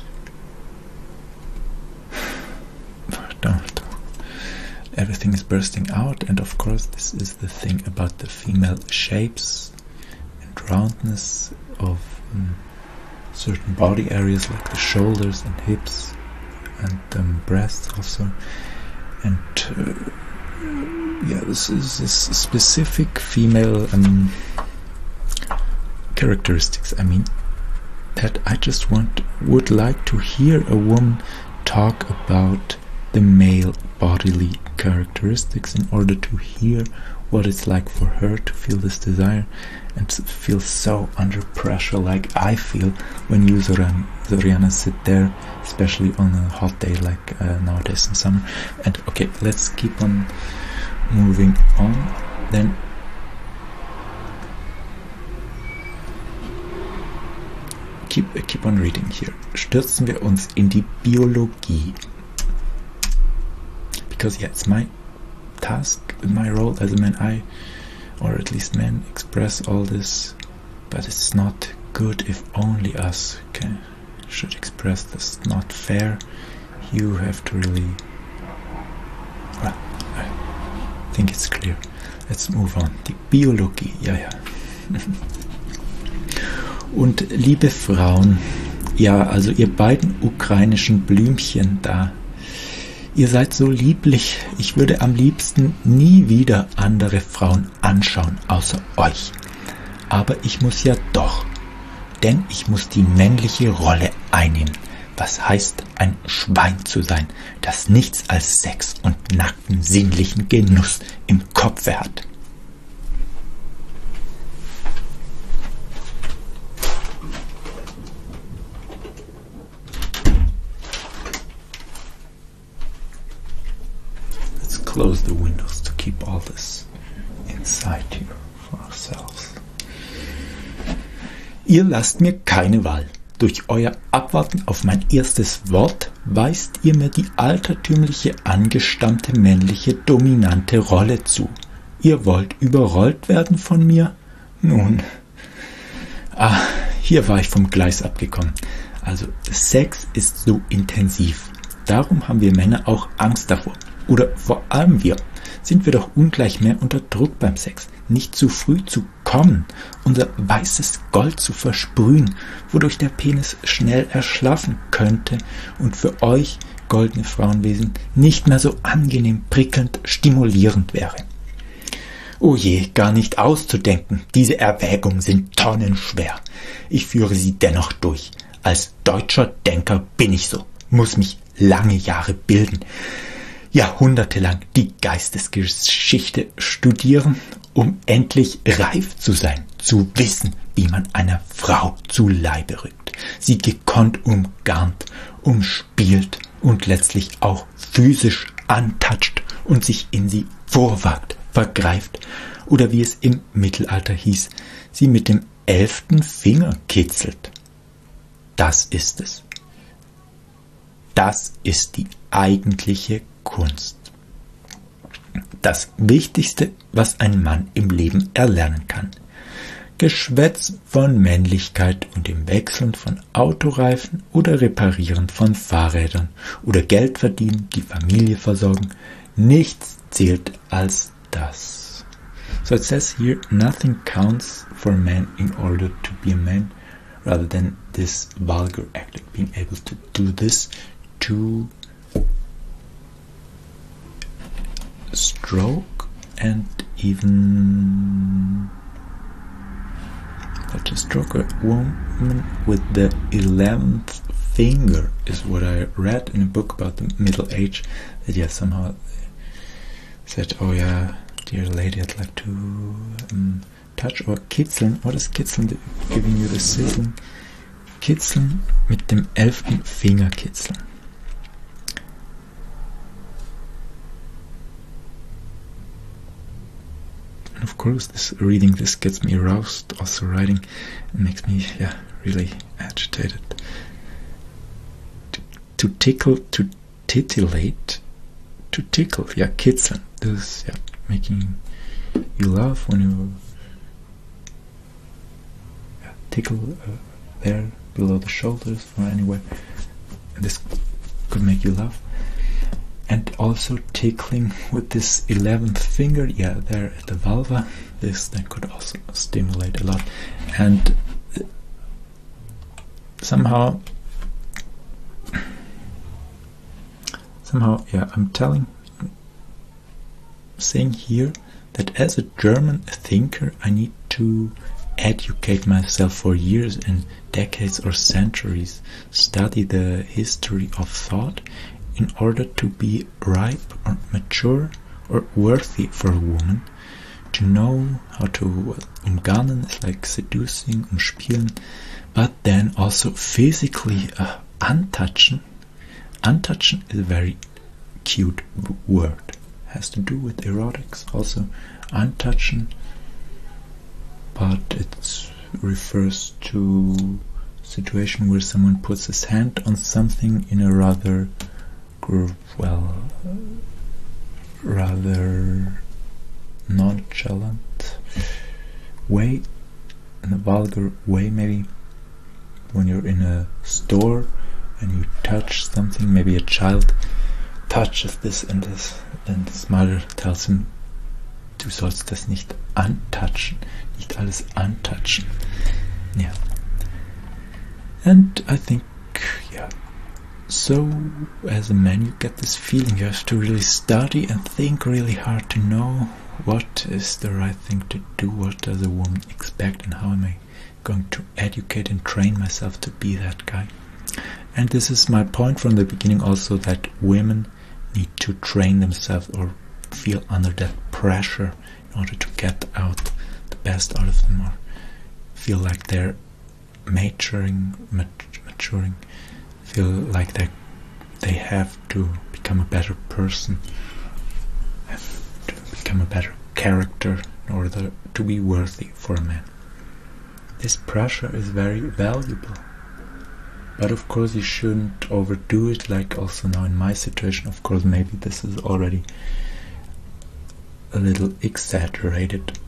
don't, everything is bursting out, and of course this is the thing about the female shapes and roundness of um, certain body areas like the shoulders and hips and um, breasts also, and uh, yeah, this is this specific female um, characteristics. I mean, that I just want would like to hear a woman talk about the male bodily characteristics in order to hear what it's like for her to feel this desire and to feel so under pressure like I feel when you, Zoriana, Zoriana, sit there, especially on a hot day like uh, nowadays in summer. And okay, let's keep on moving on. Then Keep, keep on reading here. Stürzen wir uns in die Biologie. Because yeah, it's my task, my role as a man. I, or at least men, express all this, but it's not good if only us can, should express this. It's not fair. You have to really, well, I think it's clear. Let's move on. Die Biologie, ja, ja. Und liebe Frauen, ja, also ihr beiden ukrainischen Blümchen da, ihr seid so lieblich, ich würde am liebsten nie wieder andere Frauen anschauen, außer euch. Aber ich muss ja doch, denn ich muss die männliche Rolle einnehmen. Was heißt, ein Schwein zu sein, das nichts als Sex und nackten sinnlichen Genuss im Kopfe hat. Let's close the windows to keep all this inside here for ourselves. Ihr lasst mir keine Wahl. Durch euer Abwarten auf mein erstes Wort weist ihr mir die altertümliche, angestammte männliche, dominante Rolle zu. Ihr wollt überrollt werden von mir? Nun, ah, hier war ich vom Gleis abgekommen. Also, Sex ist so intensiv. Darum haben wir Männer auch Angst davor. Oder vor allem wir. Sind wir doch ungleich mehr unter Druck beim Sex. Nicht zu früh zu kommen, unser weißes Gold zu versprühen, wodurch der Penis schnell erschlaffen könnte und für euch, goldene Frauenwesen, nicht mehr so angenehm, prickelnd, stimulierend wäre. Oh je, gar nicht auszudenken, diese Erwägungen sind tonnenschwer. Ich führe sie dennoch durch. Als deutscher Denker bin ich so, muss mich lange Jahre bilden, jahrhundertelang die Geistesgeschichte studieren, um endlich reif zu sein, zu wissen, wie man einer Frau zu Leibe rückt, sie gekonnt umgarnt, umspielt und letztlich auch physisch antatscht und sich in sie vorwagt, vergreift oder wie es im Mittelalter hieß, sie mit dem elften Finger kitzelt. Das ist es. Das ist die eigentliche Kunst. Das Wichtigste, was ein Mann im Leben erlernen kann. Geschwätz von Männlichkeit und dem Wechseln von Autoreifen oder Reparieren von Fahrrädern oder Geld verdienen, die Familie versorgen. Nichts zählt als das. So it says here, nothing counts for a man in order to be a man, rather than this vulgar act of being able to do this, to stroke and even but to stroke a woman with the eleventh finger is what I read in a book about the Middle Age, that yeah, somehow said, oh yeah, dear lady, I'd like to um, touch or kitzeln. What is kitzeln? Giving you the sizzling. Kitzeln mit dem elften Finger kitzeln. And of course, this reading this gets me aroused. Also, writing it makes me, yeah, really agitated. To, to tickle, to titillate, to tickle, yeah, kitzeln. This is, yeah, making you laugh when you yeah, tickle uh, there below the shoulders or anywhere. And this could make you laugh. And also tickling with this eleventh finger, yeah, there at the vulva. This then could also stimulate a lot. And somehow, somehow, yeah, I'm telling, saying here that as a German thinker, I need to educate myself for years and decades or centuries, study the history of thought, in order to be ripe or mature or worthy for a woman, to know how to umgarnen is like seducing, umspielen, but then also physically uh, untouchen. Untouchen is a very cute word. Has to do with erotics also. Untouchen, but it refers to a situation where someone puts his hand on something in a rather well, rather nonchalant way, in a vulgar way maybe, when you're in a store and you touch something, maybe a child touches this and this, and his mother tells him, du sollst das nicht antatschen, nicht alles antatschen. Yeah. And I think, yeah, so as a man you get this feeling you have to really study and think really hard to know what is the right thing to do, what does a woman expect, and how am I going to educate and train myself to be that guy. And this is my point from the beginning also, that women need to train themselves or feel under that pressure in order to get out the best out of them, or feel like they're maturing, mat maturing, feel like they they have to become a better person, have to become a better character in order to be worthy for a man. This pressure is very valuable, but of course you shouldn't overdo it. Like also now in my situation, of course maybe this is already a little exaggerated,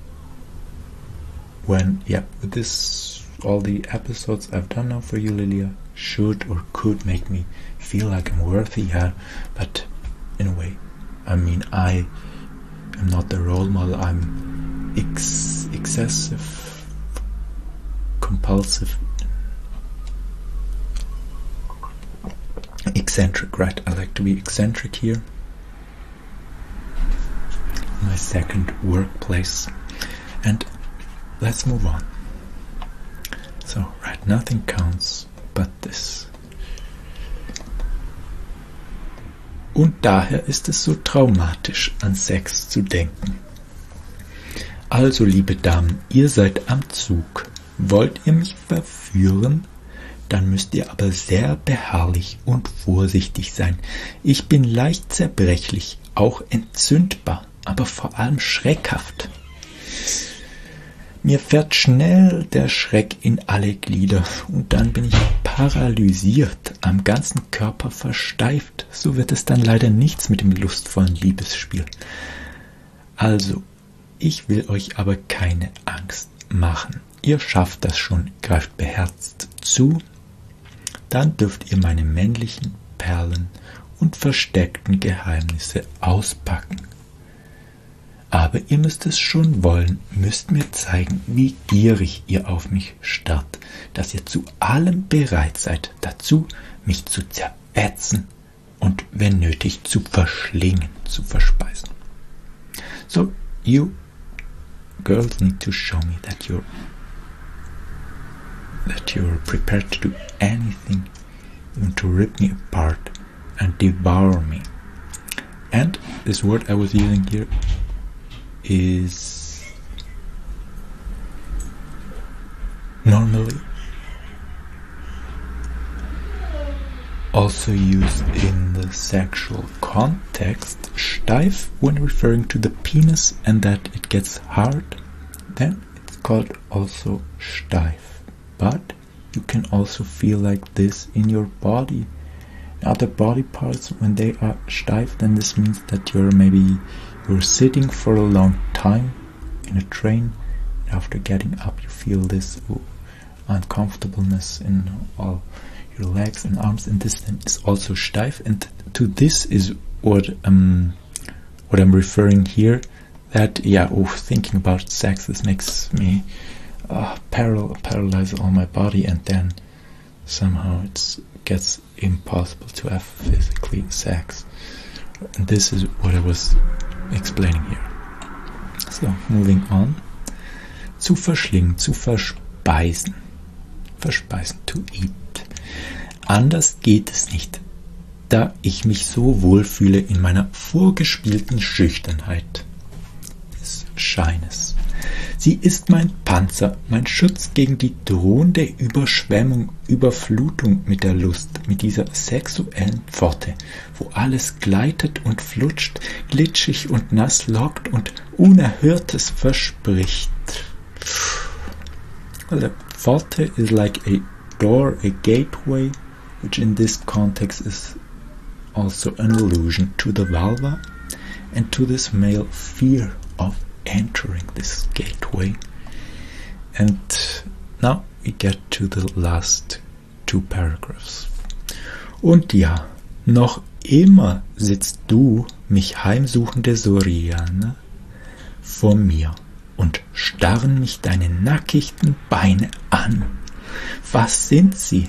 when yeah with this, all the episodes I've done now for you, Lilia, should or could make me feel like I'm worthy, yeah, but in a way, I mean, I am not the role model. I'm ex excessive, compulsive, eccentric, right? I like to be eccentric here. My second workplace. And let's move on. So, right, nothing counts but this. Und daher ist es so traumatisch, an Sex zu denken. Also, liebe Damen, ihr seid am Zug. Wollt ihr mich verführen? Dann müsst ihr aber sehr beharrlich und vorsichtig sein. Ich bin leicht zerbrechlich, auch entzündbar, aber vor allem schreckhaft. Mir fährt schnell der Schreck in alle Glieder und dann bin ich paralysiert, am ganzen Körper versteift. So wird es dann leider nichts mit dem lustvollen Liebesspiel. Also, ich will euch aber keine Angst machen. Ihr schafft das schon, greift beherzt zu. Dann dürft ihr meine männlichen Perlen und versteckten Geheimnisse auspacken. Aber ihr müsst es schon wollen, müsst mir zeigen, wie gierig ihr auf mich starrt, dass ihr zu allem bereit seid, dazu mich zu zerfetzen und wenn nötig zu verschlingen, zu verspeisen. So, you girls need to show me that you're that you're prepared to do anything, even to rip me apart and devour me. And this word I was using here is normally also used in the sexual context, steif, when referring to the penis and that it gets hard, then it's called also steif. But you can also feel like this in your body. Other body parts, when they are steif, then this means that you're maybe you're sitting for a long time in a train. After getting up, you feel this uncomfortableness in all your legs and arms, and this then is also steif. And to this is what um what I'm referring here. That yeah, oh, thinking about sex, this makes me uh, paral paralyze all my body, and then somehow it gets impossible to have physically sex. And this is what I was explaining here. So, moving on. Zu verschlingen, zu verspeisen. Verspeisen, to eat. Anders geht es nicht, da ich mich so wohlfühle in meiner vorgespielten Schüchternheit des Scheines. Sie ist mein Panzer, mein Schutz gegen die drohende Überschwemmung, Überflutung mit der Lust, mit dieser sexuellen Pforte, wo alles gleitet und flutscht, glitschig und nass lockt und Unerhörtes verspricht. Well, the Pforte is like a door, a gateway, which in this context is also an allusion to the vulva and to this male fear of entering this gateway. And now we get to the last two paragraphs. Und ja, noch immer sitzt du, mich heimsuchende Soriana, vor mir und starren mich deine nackigen Beine an. Was sind sie?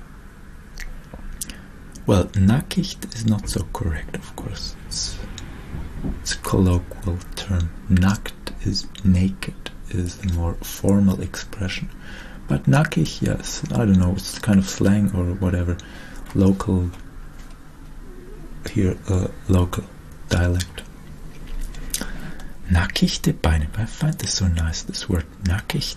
Well, nackig is not so correct, of course. It's, it's a colloquial term. Nackt is naked, is the more formal expression. But nackig, yes, I don't know, it's kind of slang or whatever. Local, here, uh, local dialect. Nackigte Beine. I find this so nice, this word nackig.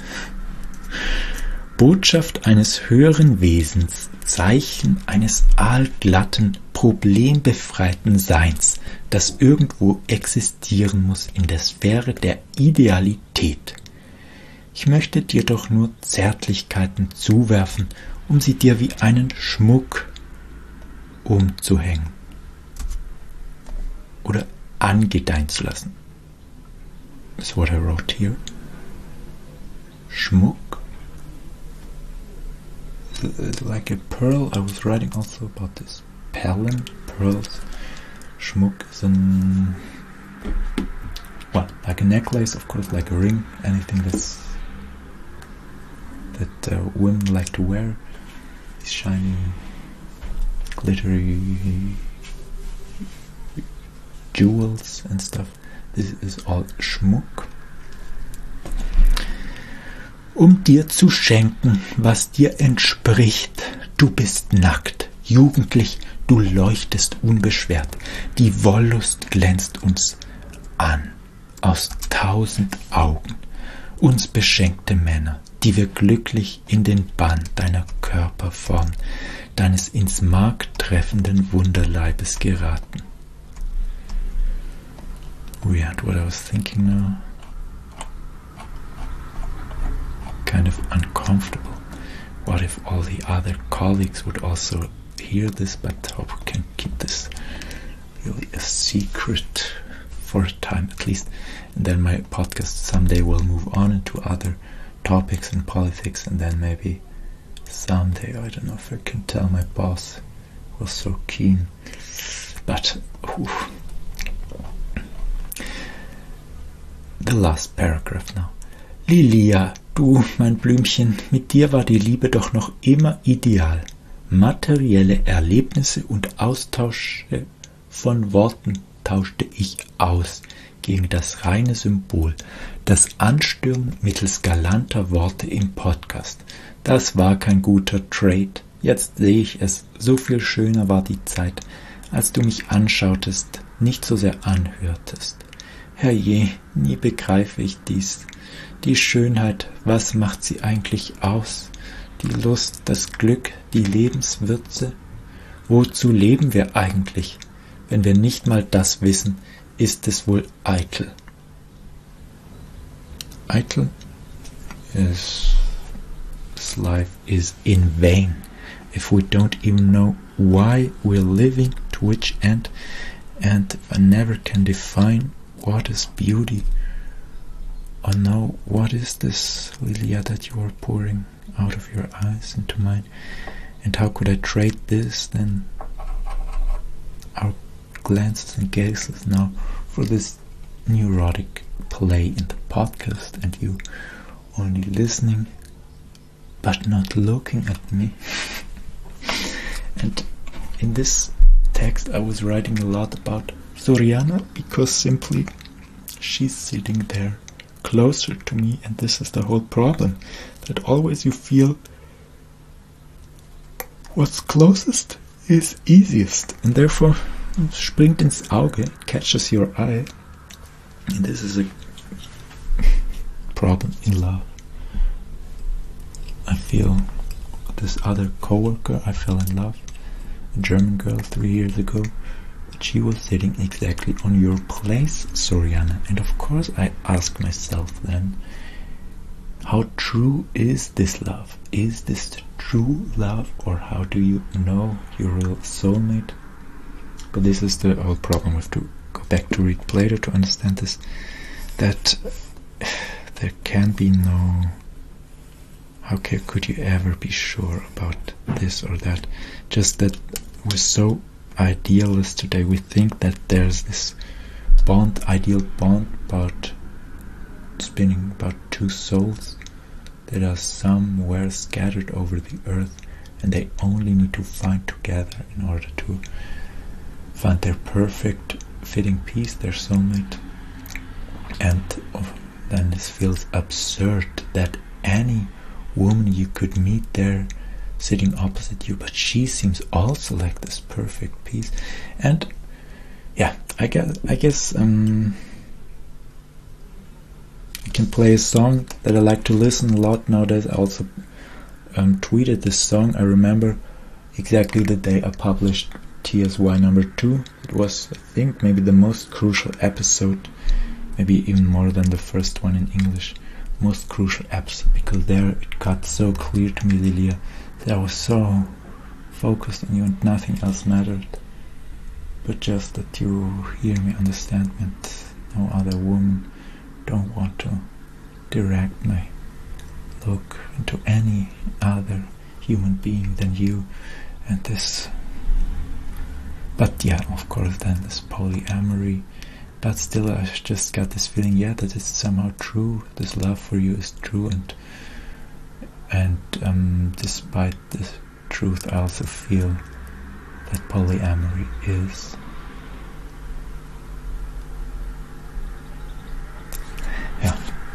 Botschaft eines höheren Wesens, Zeichen eines aalglatten, problembefreiten Seins, das irgendwo existieren muss in der Sphäre der Idealität. Ich möchte dir doch nur Zärtlichkeiten zuwerfen, um sie dir wie einen Schmuck umzuhängen oder angedeihen zu lassen. That's what I wrote here. Schmuck. Like a pearl. I was writing also about this. Perlen, pearls. Schmuck is an, well, like a necklace, of course, like a ring, anything that's that uh, women like to wear. These shiny, glittery jewels and stuff. This is all Schmuck. Um dir zu schenken, was dir entspricht. Du bist nackt, jugendlich, du leuchtest unbeschwert. Die Wollust glänzt uns an, aus tausend Augen. Uns beschenkte Männer, die wir glücklich in den Bann deiner Körperform, deines ins Mark treffenden Wunderleibes geraten. Weird, what I was thinking now. Kind of uncomfortable. What if all the other colleagues would also hear this, but hope we can keep this really a secret for a time at least, and then my podcast someday will move on into other topics and politics, and then maybe someday, I don't know if I can tell my boss was so keen, but oof. The last paragraph now. Lilia, du, mein Blümchen, mit dir war die Liebe doch noch immer ideal. Materielle Erlebnisse und Austausche von Worten tauschte ich aus gegen das reine Symbol, das Anstürmen mittels galanter Worte im Podcast. Das war kein guter Trade. Jetzt sehe ich es, so viel schöner war die Zeit, als du mich anschautest, nicht so sehr anhörtest. Herrje, nie begreife ich dies. Die Schönheit, was macht sie eigentlich aus? Die Lust, das Glück, die Lebenswürze? Wozu leben wir eigentlich? Wenn wir nicht mal das wissen, ist es wohl eitel. Eitel is, this life is in vain. If we don't even know why we're living, to which end, and if I never can define what is beauty, or know what is this, Lilia, that you are pouring out of your eyes into mine, and how could I trade this, then our glances and gazes now for this neurotic play in the podcast, and you only listening but not looking at me. And in this text I was writing a lot about Soriana, because simply she's sitting there closer to me, and this is the whole problem, that always you feel what's closest is easiest, and therefore springt ins Auge, it catches your eye, and this is a problem in love. I feel this other co-worker, I fell in love, a German girl three years ago. She was sitting exactly on your place, Soriana, and of course I asked myself then, how true is this love? Is this the true love, or how do you know your real soulmate? But this is the whole problem. We have to go back to read Plato to understand this, that there can be no, how could you ever be sure about this or that? Just that we're so idealist today. We think that there's this bond, ideal bond, about spinning about two souls that are somewhere scattered over the earth, and they only need to find together in order to find their perfect fitting piece, their soulmate. And oh, then this feels absurd that any woman you could meet there sitting opposite you, but she seems also like this perfect piece. And yeah, I guess I guess um I can play a song that I like to listen a lot nowadays. I also um, tweeted this song. I remember exactly the day I published T S Y number two. It was, I think, maybe the most crucial episode, maybe even more than the first one in English. Most crucial episode, because there it got so clear to me, Lilia, that I was so focused on you and nothing else mattered, but just that you hear me, understand me, and no other woman don't want to direct my look into any other human being than you. And this, but yeah, of course, then this polyamory. But still, I just got this feeling, yeah, that it's somehow true. This love for you is true, and and um, despite this truth, I also feel that polyamory is. Yeah.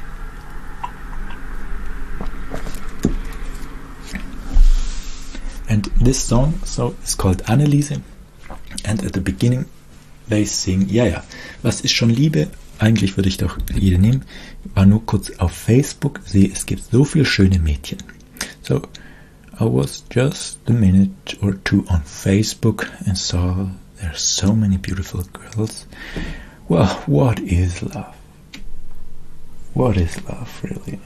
And this song, so, is called Anneliese, and at the beginning they sing, ja, ja, was ist schon Liebe? Eigentlich würde ich doch jede nehmen. War nur kurz auf Facebook, sehe, es gibt so viele schöne Mädchen. So, I was just a minute or two on Facebook and saw there are so many beautiful girls. Well, what is love? What is love, really?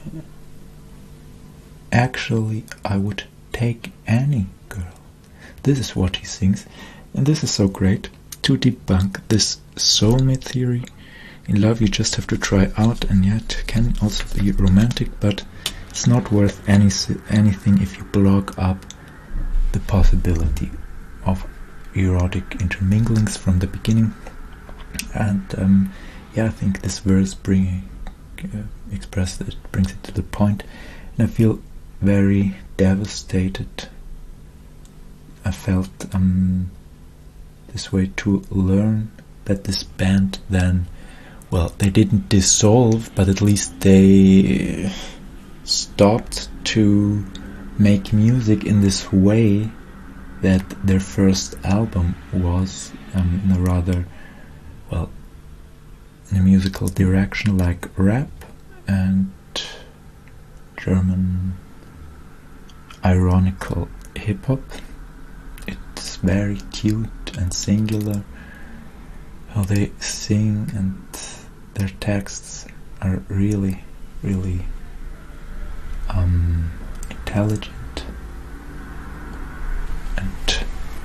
Actually, I would take any girl. This is what he sings, and this is so great. To debunk this soulmate theory, in love you just have to try out, and yet can also be romantic, but it's not worth any anything if you block up the possibility of erotic interminglings from the beginning. And um, yeah, I think this verse bring uh, expressed it, brings it to the point, and I feel very devastated. I felt um, this way to learn that this band then, well, they didn't dissolve, but at least they stopped to make music in this way that their first album was, um, in a rather, well, in a musical direction like rap and German ironical hip-hop. It's very cute and singular how they sing, and their texts are really, really um, intelligent and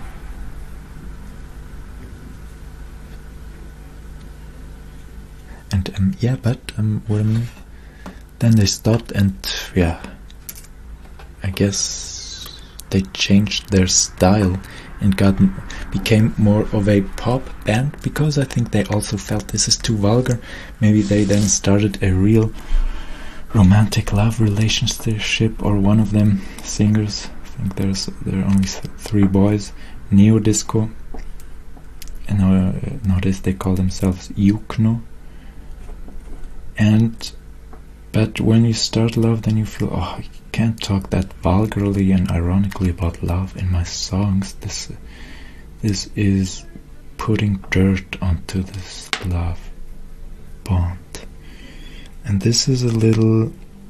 and um, yeah, but um, what I mean, then they stopped, and yeah, I guess they changed their style and got became more of a pop band, because I think they also felt this is too vulgar. Maybe they then started a real romantic love relationship, or one of them singers, I think there's there are only th three boys, neo disco, and uh, nowadays they call themselves Yukno. And but when you start love, then you feel, oh, I can't talk that vulgarly and ironically about love in my songs. This this is putting dirt onto this love bond. And this is a little,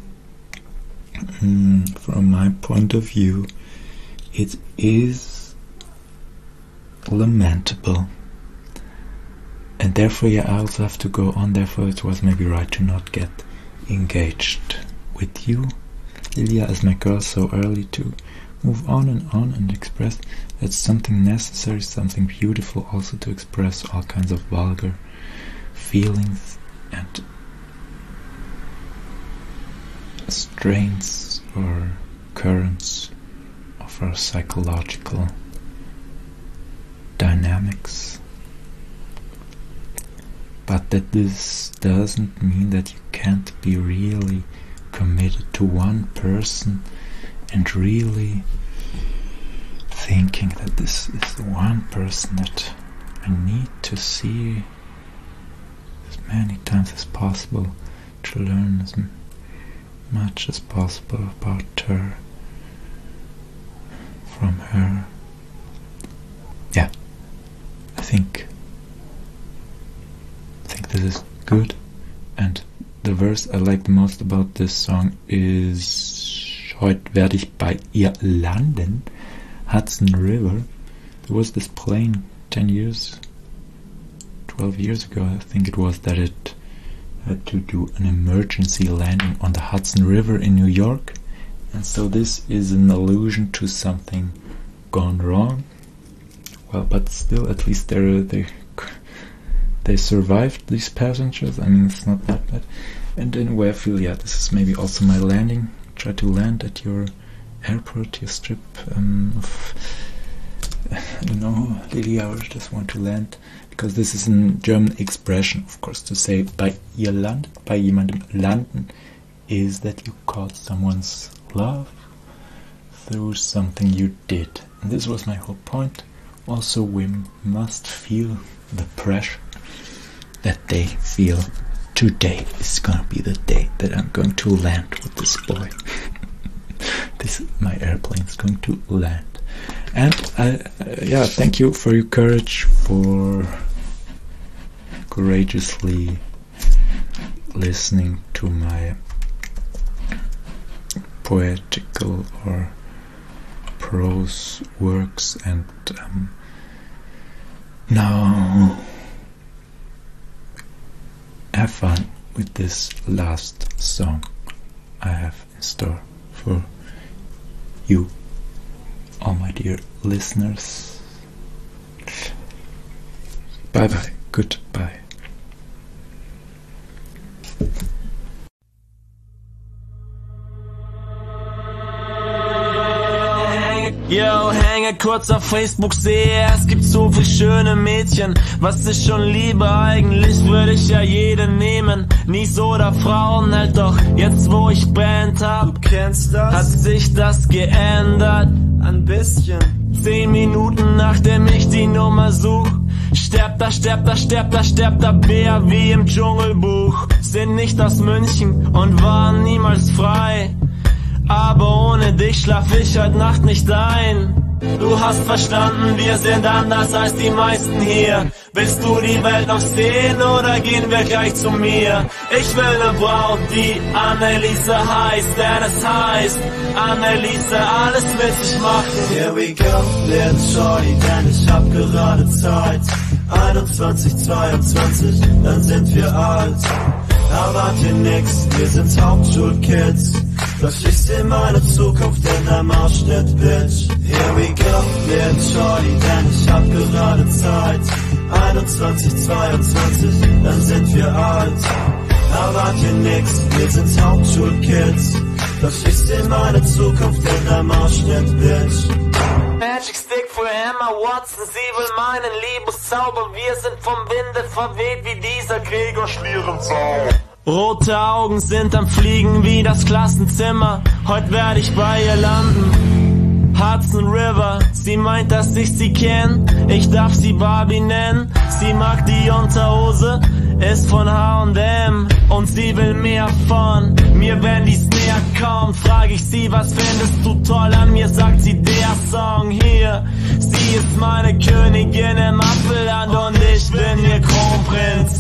mm, from my point of view, it is lamentable. And therefore, yeah, I also have to go on. Therefore, it was maybe right to not get engaged with you, Lilia, as my girl, so early, to move on and on and express that's something necessary, something beautiful, also to express all kinds of vulgar feelings and strains or currents of our psychological dynamics. But but that this doesn't mean that you can't be really committed to one person and really thinking that this is the one person that I need to see as many times as possible, to learn as m- much as possible about her, from her. Yeah, I think I think this is good, and the verse I like the most about this song is "Heut werde ich bei ihr landen." Hudson River. There was this plane ten years, twelve years ago, I think it was, that it had to do an emergency landing on the Hudson River in New York, and so this is an allusion to something gone wrong. Well, but still, at least they they they survived, these passengers. I mean, it's not that bad. And anyway, I feel, yeah, this is maybe also my landing. Try to land at your airport, your strip um, of, I don't know, Lily, I just want to land, because this is a German expression, of course, to say bei ihr landen, bei jemandem landen, is that you caught someone's love through something you did. And this was my whole point. Also, we must feel the pressure that they feel. Today is gonna be the day that I'm going to land with this boy. This, my airplane is going to land. And I, uh, yeah, thank you for your courage, for courageously listening to my poetical or prose works. And um, now have fun with this last song I have in store for you, all my dear listeners. Bye bye, goodbye. Yo, hänge kurz auf Facebook, sehe, es gibt so viel schöne Mädchen. Was ich schon liebe, eigentlich würde ich ja jede nehmen. Nie so der Frauenheld, doch jetzt wo ich Band hab, du kennst das, hat sich das geändert, ein bisschen. Zehn Minuten nachdem ich die Nummer such, sterbt da, sterbt da, sterbt da, sterbt da Bär wie im Dschungelbuch. Sind nicht aus München und waren niemals frei, aber ohne dich schlaf ich heute Nacht nicht ein. Du hast verstanden, wir sind anders als die meisten hier. Willst du die Welt noch sehen oder gehen wir gleich zu mir? Ich will ne Braut, die Anneliese heißt, denn es heißt Anneliese, alles mit sich machen. Here we go, little shorty, denn ich hab gerade Zeit. einundzwanzig, zweiundzwanzig, dann sind wir alt. Erwarte nix, wir sind Hauptschulkids. Doch ich seh meine Zukunft in einem Ausschnitt, Bitch. Here we go, little shorty, denn ich hab gerade Zeit. einundzwanzig, zweiundzwanzig, dann sind wir alt. Erwarte nix, wir sind Hauptschulkids. Doch ich seh meine Zukunft in einem Ausschnitt, Bitch. Magic Stick für Emma Watson, sie will meinen Liebeszauber. Wir sind vom Winde verweht wie dieser Gregor Schlierenzauber. Rote Augen sind am Fliegen wie das Klassenzimmer. Heute werde ich bei ihr landen. Hudson River, sie meint, dass ich sie kenn. Ich darf sie Barbie nennen. Sie mag die Unterhose, ist von H und M. Und sie will mehr von mir, wenn dies näher kommt. Frag ich sie, was findest du toll an mir? Sagt sie, der Song hier. Sie ist meine Königin im Apfelland und ich bin ihr Kronprinz.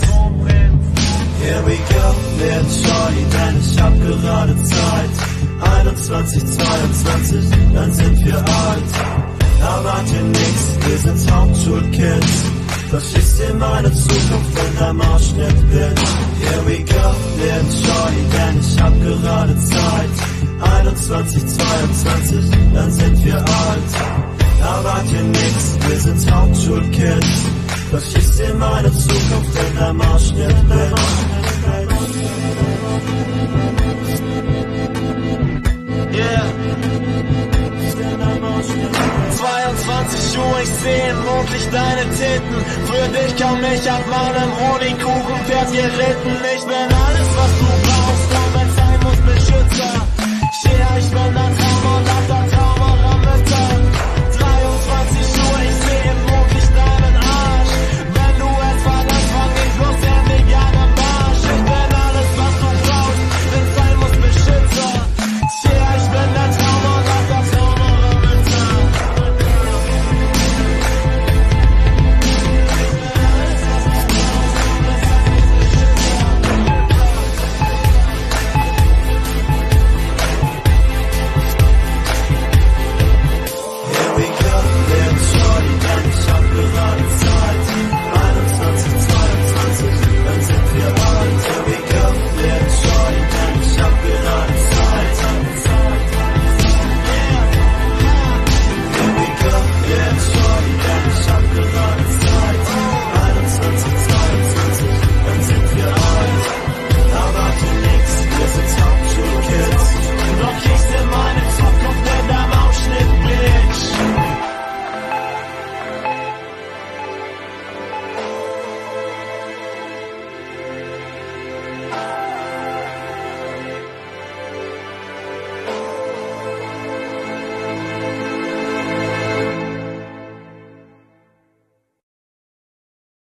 Here we go, little shorty, denn ich hab gerade Zeit. einundzwanzig, zweiundzwanzig, dann sind wir alt. Erwarte nix, wir sind Hauptschulkids. Doch ich seh meine Zukunft in einem Ausschnitt, Bitch. Here we go, little shorty, denn ich hab gerade Zeit. einundzwanzig, zweiundzwanzig, dann sind wir alt. Erwarte nix, wir sind Hauptschulkids. Doch ich seh meine Zukunft in einem Ausschnitt, Bitch. Yeah. zweiundzwanzig Uhr, ich zehn und ich deine Titten. Für dich komm ich auf meinem Honigkuchenpferd geritten. Ich bin alles, was du brauchst, und wenn's sein muss, Beschützer. Yeah, ich bin